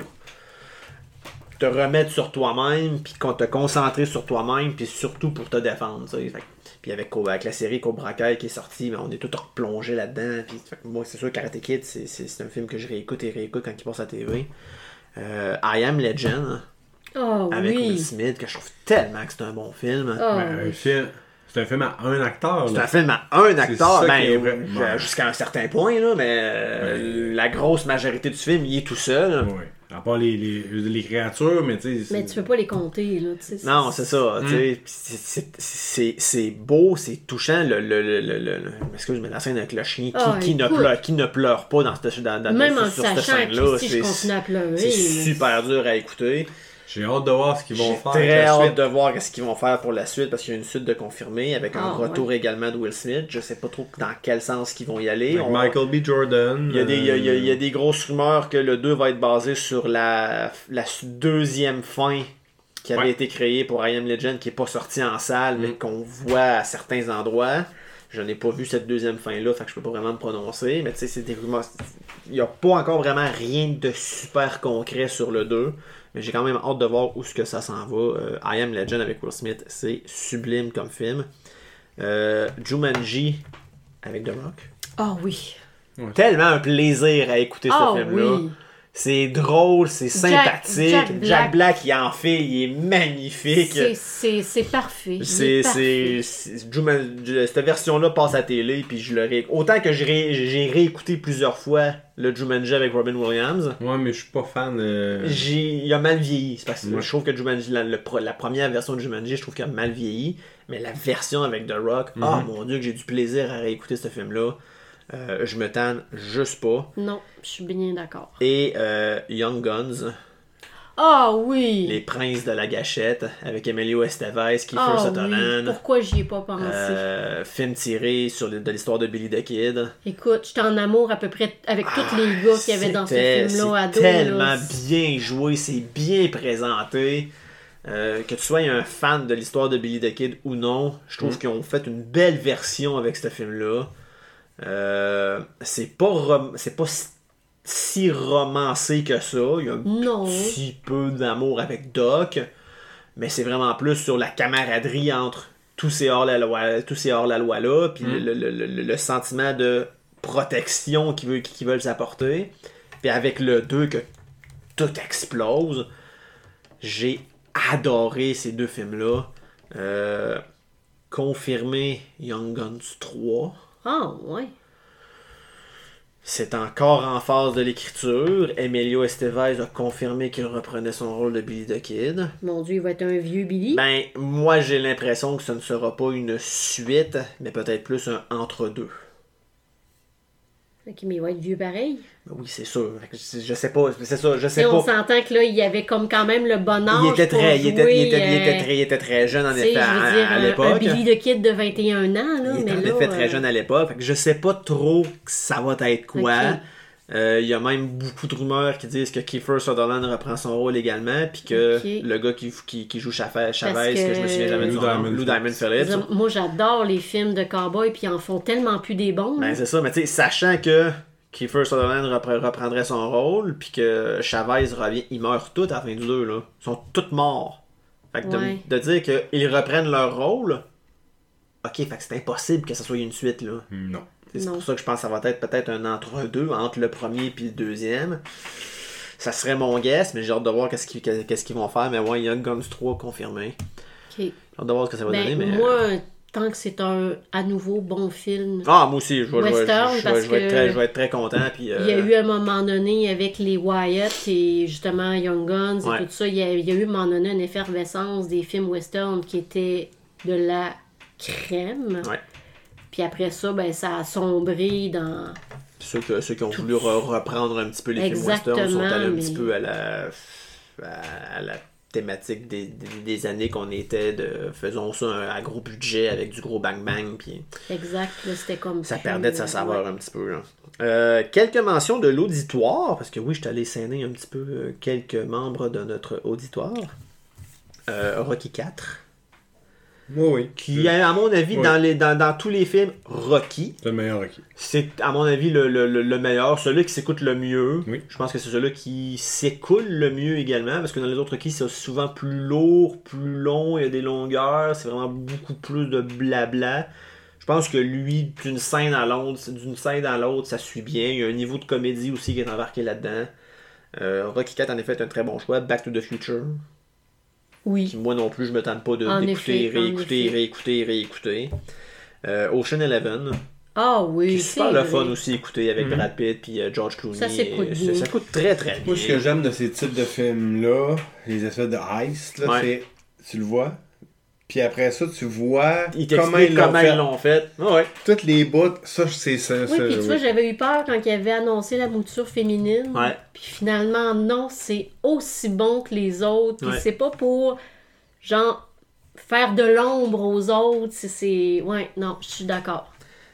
te remettre sur toi-même, puis te concentrer sur toi-même, puis surtout pour te défendre. Puis avec la série Cobra Kai qui est sortie, on est tous replongés là-dedans. Puis, moi, c'est sûr que Karate Kid, c'est un film que je réécoute et réécoute quand il passe à la TV. I Am Legend, avec Will Smith, que je trouve tellement que c'est un bon film. C'est un film à un acteur. C'est un film à un acteur, jusqu'à un certain point, là, mais la grosse majorité du film, il est tout seul. Oui. À part les créatures, mais tu sais... Mais tu peux pas les compter, là. Non, c'est ça. C'est beau, c'est touchant. Excuse-moi, la scène avec le chien qui ne pleure pas dans cette scène-là. Si je continue à pleurer. C'est super dur à écouter. J'ai hâte de voir ce qu'ils vont faire. J'ai très hâte de voir ce qu'ils vont faire pour la suite, parce qu'il y a une suite de confirmée avec un retour également de Will Smith. Je sais pas trop dans quel sens ils vont y aller. Michael B. Jordan. Il y a des grosses rumeurs que le 2 va être basé sur la deuxième fin qui avait été créée pour I Am Legend, qui n'est pas sortie en salle, mais qu'on voit à certains endroits. Je n'ai pas vu cette deuxième fin-là, fait que je peux pas vraiment me prononcer. Mais tu sais, c'est des rumeurs. Il n'y a pas encore vraiment rien de super concret sur le 2. Mais j'ai quand même hâte de voir où ce que ça s'en va. I Am Legend avec Will Smith, c'est sublime comme film. Jumanji avec The Rock. Ah oui. Tellement un plaisir à écouter ce film-là. Oui. C'est drôle, c'est sympathique. Jack Black, il en fait, il est magnifique. C'est parfait. Cette version-là passe à la télé, puis je le autant que j'ai réécouté plusieurs fois le Jumanji avec Robin Williams. Ouais, mais je suis pas fan. Il a mal vieilli. C'est parce que je trouve que Jumanji, la première version de Jumanji, je trouve qu'il a mal vieilli. Mais la version avec The Rock, mon Dieu, que j'ai du plaisir à réécouter ce film-là. Je me tanne juste pas. Non, je suis bien d'accord. Et Young Guns. Ah oui! Les Princes de la Gâchette avec Emilio Estevez, Kiefer Sutherland. Oui. Pourquoi j'y ai pas pensé? Film tiré de l'histoire de Billy the Kid. Écoute, j'étais en amour à peu près avec tous les gars qu'il y avait dans ce film-là. C'est tellement bien joué, c'est bien présenté. Que tu sois un fan de l'histoire de Billy the Kid ou non, je trouve qu'ils ont fait une belle version avec ce film-là. C'est pas si romancé que ça. Il y a un petit peu d'amour avec Doc, mais c'est vraiment plus sur la camaraderie entre tous ces hors-la-loi là, puis le sentiment de protection qu'ils veulent s'apporter. Puis avec le 2 que tout explose, j'ai adoré ces deux films-là. Confirmé Young Guns 3. Ah, ouais. C'est encore en phase de l'écriture. Emilio Estevez a confirmé qu'il reprenait son rôle de Billy the Kid. Mon Dieu, il va être un vieux Billy. Ben, moi j'ai l'impression que ce ne sera pas une suite, mais peut-être plus un entre-deux. Ok, mais il va être vieux pareil. Ben oui, c'est sûr. Je sais pas. C'est ça, je sais Et pas. on s'entend que là, il y avait comme quand même le bon âge. Il était très pour jeune en jouer, effet à un l'époque. Billy the Kid de 21 ans, là. Il était mais en là, effet très jeune à l'époque. Fait que je sais pas trop ça va être quoi. Ok. Il y a même beaucoup de rumeurs qui disent que Kiefer Sutherland reprend son rôle également, puis que Ok. le gars qui joue Chavez, que je me souviens que- jamais du nom, Lou Diamond Phillips. Moi, j'adore les films de cowboys, puis ils en font tellement plus des bons. Ben là. c'est ça, mais tu sais, sachant que Kiefer Sutherland reprendrait son rôle, puis que Chavez revient, ils meurent tous à la fin du 2, là. Ils sont tous morts. Fait que Ouais. de dire qu'ils reprennent leur rôle, ok, fait que c'est impossible que ça soit une suite, là. Non. C'est Non. pour ça que je pense que ça va être peut-être un entre-deux, entre le premier et le deuxième. Ça serait mon guess, mais j'ai hâte de voir qu'est-ce qu'ils vont faire. Mais ouais, Young Guns 3 confirmé. Ok. J'ai hâte de voir ce que ça va donner. Ben, Mais... moi, tant que c'est un à nouveau bon film. Ah, moi aussi, je vais Western, être très content. Puis, Il y a eu un moment donné avec les Wyatt et justement Young Guns et Ouais. tout ça, il y a eu un moment donné une effervescence des films western qui étaient de la crème. Ouais. Puis après ça, ben ça a sombré dans... Ceux qui ont voulu reprendre un petit peu les films Exactement, western sont allés un mais- petit peu à la thématique des années qu'on était de faisons ça à gros budget avec du gros bang-bang. Puis Exact, là, c'était comme... ça plus, perdait de sa saveur ouais. un petit peu. Là. Quelques mentions de l'auditoire, parce que oui, je suis allé scéner un petit peu quelques membres de notre auditoire. Rocky 4, Oui. qui est, à mon avis, Oui. dans tous les films, Rocky, C'est le meilleur Rocky. c'est, à mon avis, le meilleur, celui qui s'écoute le mieux. Oui. Je pense que c'est celui qui s'écoule le mieux également, parce que dans les autres Rocky, c'est souvent plus lourd, plus long, il y a des longueurs, c'est vraiment beaucoup plus de blabla. Je pense que lui, d'une scène à l'autre, ça suit bien. Il y a un niveau de comédie aussi qui est embarqué là-dedans. Rocky 4, en effet, est un très bon choix. Back to the Future, Oui. qui moi non plus, je me tente pas En d'écouter, effet, en réécouter. Ocean Eleven, Ah qui oui, est super le fun aussi à écouter avec Brad Pitt puis George Clooney. Ça s'écoute bien. Ça coûte très très bien. Moi, ce que j'aime de ces types de films-là, les espèces de heist, là, Ouais. c'est... Tu le vois, puis après ça, tu vois Ils comment t'expliquent ils l'ont comment fait. ils l'ont fait. Ouais. Toutes les bouts, ça, c'est ça. Oui, puis tu vois, j'avais eu peur quand il avait annoncé la mouture féminine. Ouais. Puis finalement, non, c'est aussi bon que les autres. Puis Ouais. c'est pas pour, genre, faire de l'ombre aux autres. C'est... Ouais, non, je suis d'accord.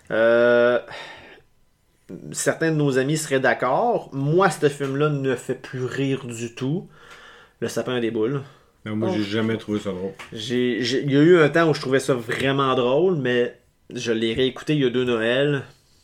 Certains de nos amis seraient d'accord. Moi, ce film-là ne me fait plus rire du tout. Le sapin a des boules. Non, moi, j'ai jamais trouvé ça drôle. Il y a eu un temps où je trouvais ça vraiment drôle, mais je l'ai réécouté il y a 2 Noëls.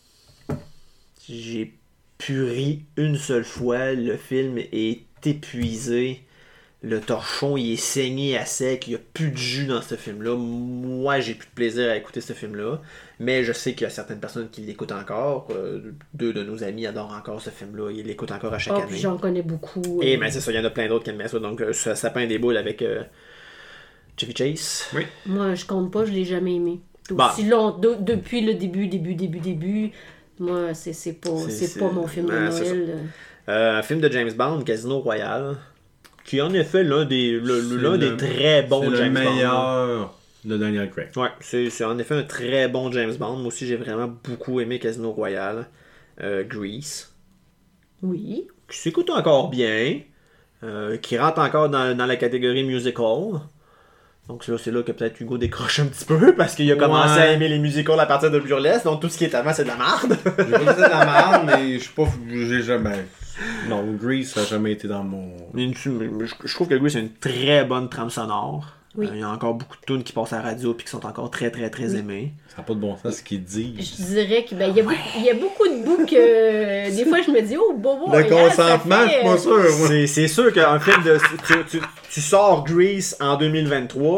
J'ai pu rire une seule fois. Le film est épuisé. Le torchon, il est saigné à sec. Il n'y a plus de jus dans ce film-là. Moi, j'ai plus de plaisir à écouter ce film-là. Mais je sais qu'il y a certaines personnes qui l'écoutent encore. 2 de nos amis adorent encore ce film-là. Ils l'écoutent encore à chaque Ah, année. puis j'en connais beaucoup. Et ben c'est ça, il y en a plein d'autres qui aiment ça. Donc, Sapin des boules avec Chevy Chase. Oui. Moi, je compte pas, je l'ai jamais aimé. Bah. Aussi long, depuis le début, moi, c'est pas mon film de Ouais, c'est Noël. Un film de James Bond, Casino Royale, qui en est fait l'un des le- très bons c'est James le Bond. meilleur de Daniel Craig. Ouais, c'est en effet un très bon James Bond. Moi aussi, j'ai vraiment beaucoup aimé Casino Royale. Grease, Oui. qui s'écoute encore bien, qui rentre encore dans la catégorie musical. Donc c'est là que peut-être Hugo décroche un petit peu, parce qu'il a commencé Ouais. à aimer les musicals à partir de Burlesque, donc tout ce qui est avant, c'est de la merde. J'ai pas dit de la merde, mais je suis pas... J'ai jamais... Non, Grease, ça a jamais été dans mon... Je trouve que Grease, c'est une très bonne trame sonore. Oui. Il y a encore beaucoup de tunes qui passent à la radio et qui sont encore très très très aimées. Ça n'a pas de bon sens ce qu'ils disent. Je dirais qu'il ben, y a beaucoup de bouts que des fois je me dis, oh, bobo, Le consentement, je suis pas sûr. Moi. C'est sûr qu'un film de... Tu sors Grease en 2023,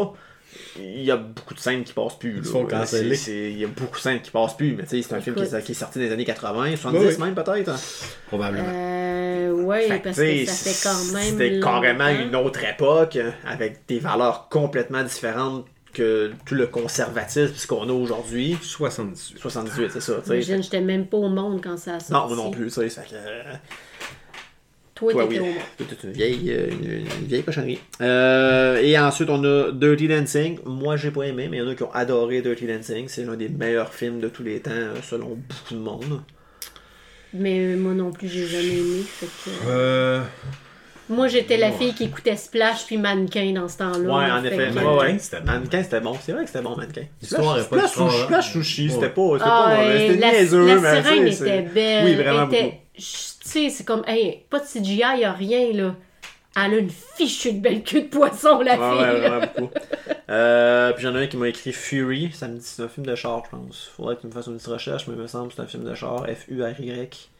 il y a beaucoup de scènes qui passent plus. Ils se font canceller. Il y a beaucoup de scènes qui passent plus, mais tu sais, c'est un film qui est sorti dans les années 80, 70 Oui. même peut-être. Probablement. Oui, Fait que, parce tu sais, que ça fait quand même. C'était carrément longtemps. une autre époque, avec des valeurs complètement différentes que tout le conservatisme qu'on a aujourd'hui. 78. 78, c'est ça. tu sais. Imagine, j'étais même pas au monde quand ça a sorti. Non, moi non plus, tu sais. Ça fait que, Toi, toi, t'étais oui. au monde. C'est une vieille cochonnerie. Et ensuite, on a Dirty Dancing. Moi, j'ai pas aimé, mais il y en a qui ont adoré Dirty Dancing. C'est l'un des meilleurs films de tous les temps, selon beaucoup de monde. Mais moi non plus, j'ai jamais aimé. Fait que... Moi, j'étais la fille qui écoutait Splash puis Mannequin dans ce temps-là. Ouais, en Fait effet. que- Mannequin, Ouais. c'était bon. Mannequin, c'était bon. C'est vrai que c'était bon, Mannequin. L'histoire est pas Splash extraordinaire. Splash Sushi, c'était Ouais. pas mauvais. C'était niaiseux, la mais sirène tu sais, était belle. Oui, vraiment Elle était- beaucoup. Tu sais, c'est comme, hey, pas de CGI, y a rien, là. Elle a une fichue de belle queue de poisson, la Ouais, fille. ouais, là. vraiment beaucoup. Puis j'en ai un qui m'a écrit Fury. Ça me dit c'est un film de char, je pense. Faudrait que tu me fasses une petite recherche, mais il me semble que c'est un film de char. F-U-R-Y.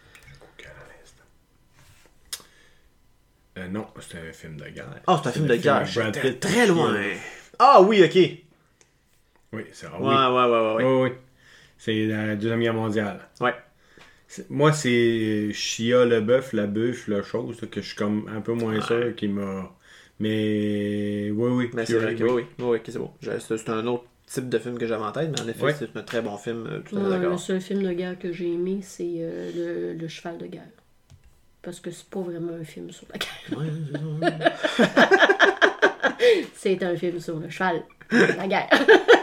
Non, c'était un film de guerre. Ah, c'est un film de guerre. avec Brad J'étais Pitt. très loin. Ah oui, ok. Oui, c'est Ouais, ouais. Oui. C'est la Deuxième Guerre mondiale. Ouais. Moi, c'est Shia LaBeouf, la chose, là, que je suis comme un peu moins sûr qui m'a... Mais oui. Mais c'est vrai que oui, ok, c'est bon. C'est un autre type de film que j'avais en tête, mais en effet, Ouais. c'est un très bon film, tout à fait Moi, le d'accord. seul film de guerre que j'ai aimé, c'est le Cheval de guerre. Parce que c'est pas vraiment un film sur la guerre. Ouais, c'est ça. C'est un film sur le cheval de la guerre.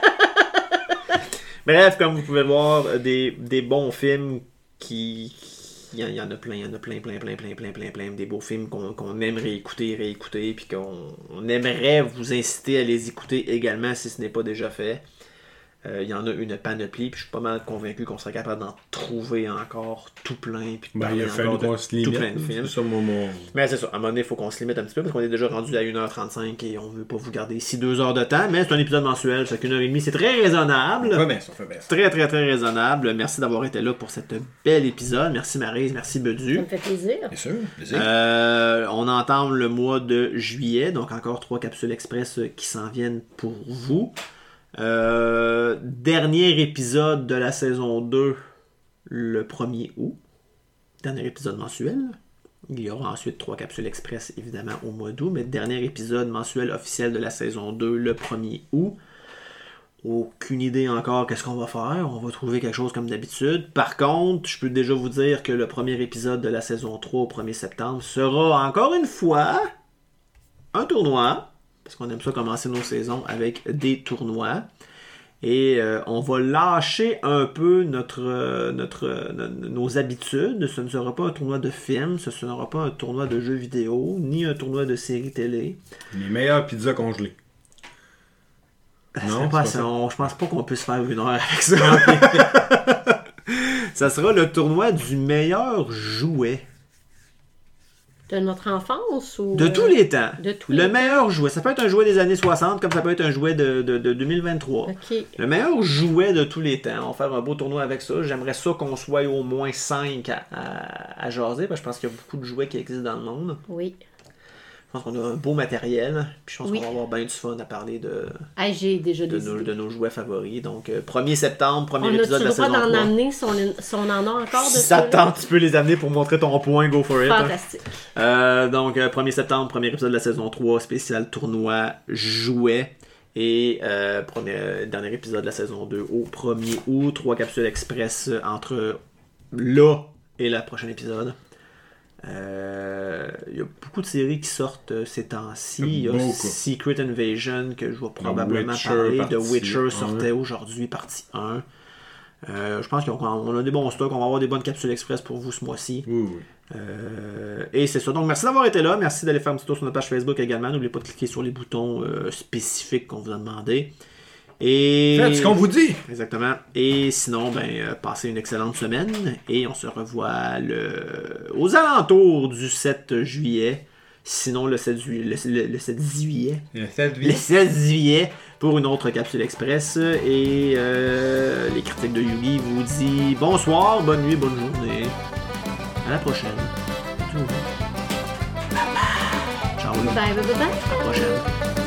Bref, comme vous pouvez le voir, des bons films il y en a plein, des beaux films qu'on aime réécouter, puis qu'on aimerait vous inciter à les écouter également si ce n'est pas déjà fait. Il y en a une panoplie, puis je suis pas mal convaincu qu'on serait capable d'en trouver encore tout plein, puis de Il parler a fallu encore qu'on de se tout limite. plein de films. C'est ça, mon... Mais c'est ça, à un moment donné, il faut qu'on se limite un petit peu, parce qu'on est déjà rendu à 1h35 et on veut pas vous garder ici 2 heures de temps, mais c'est un épisode mensuel, c'est qu'une heure et demie, c'est très raisonnable. On fait bien ça. Très, très, très raisonnable. Merci d'avoir été là pour cet bel épisode. Merci Maryse, merci Ça Bedu. me fait plaisir. Bien sûr, plaisir. On entame le mois de juillet, donc encore 3 capsules express qui s'en viennent pour vous. Dernier épisode de la saison 2 le 1er août. Dernier épisode mensuel. Il y aura ensuite 3 capsules express évidemment au mois d'août, mais dernier épisode mensuel officiel de la saison 2 le 1er août. Aucune idée encore qu'est-ce qu'on va faire. On va trouver quelque chose comme d'habitude. Par contre, je peux déjà vous dire que le premier épisode de la saison 3 au 1er septembre sera encore une fois un tournoi. Parce qu'on aime ça commencer nos saisons avec des tournois. Et on va lâcher un peu nos habitudes. Ce ne sera pas un tournoi de films, ce ne sera pas un tournoi de jeux vidéo, ni un tournoi de séries télé. Les meilleures pizzas congelées. Non, c'est pas ça. je pense pas qu'on puisse faire 1 heure avec ça. Ça sera le tournoi du meilleur jouet. De notre enfance ou... De tous les temps. De tous Le les meilleur jouet. Ça peut être un jouet des années 60 comme ça peut être un jouet de 2023. OK. Le meilleur jouet de tous les temps. On va faire un beau tournoi avec ça. J'aimerais ça qu'on soit au moins 5 à jaser, parce que je pense qu'il y a beaucoup de jouets qui existent dans le monde. Oui. Je pense qu'on a un beau matériel. Puis je pense Oui. qu'on va avoir bien du fun à parler de Hey, j'ai déjà des idées. nos jouets favoris. Donc, 1er septembre, premier On a-tu épisode de le la droit saison d'en 3. amener si on en a encore de Si ça? ça te tente, tu peux les amener pour montrer ton point. Go for it. hein. Fantastique. Donc, 1er septembre, premier épisode de la saison 3, spécial tournoi jouet. Et dernier épisode de la saison 2 au 1er août. 3 capsules express entre là et le prochain épisode. Il y a beaucoup de séries qui sortent ces temps-ci. Il y a Beaucoup. Secret Invasion que je vais probablement Witcher, parler. The partie Witcher 1. sortait aujourd'hui, partie 1. Je pense qu'on a des bons stocks. On va avoir des bonnes capsules express pour vous ce mois-ci. Oui. Et c'est ça. Donc, merci d'avoir été là. Merci d'aller faire un petit tour sur notre page Facebook également. N'oubliez pas de cliquer sur les boutons spécifiques qu'on vous a demandé. Et... Faites ce qu'on vous dit. Exactement. Et sinon, passez une excellente semaine. Et on se revoit aux alentours du 7 juillet. Sinon, le 7 juillet. Le 7 juillet. Le 7 Le 7 juillet pour une autre capsule express. Et les critiques de Yugi vous dit bonsoir, bonne nuit, bonne journée. À la prochaine. Ciao. Bye, bye, bye, bye. À la prochaine.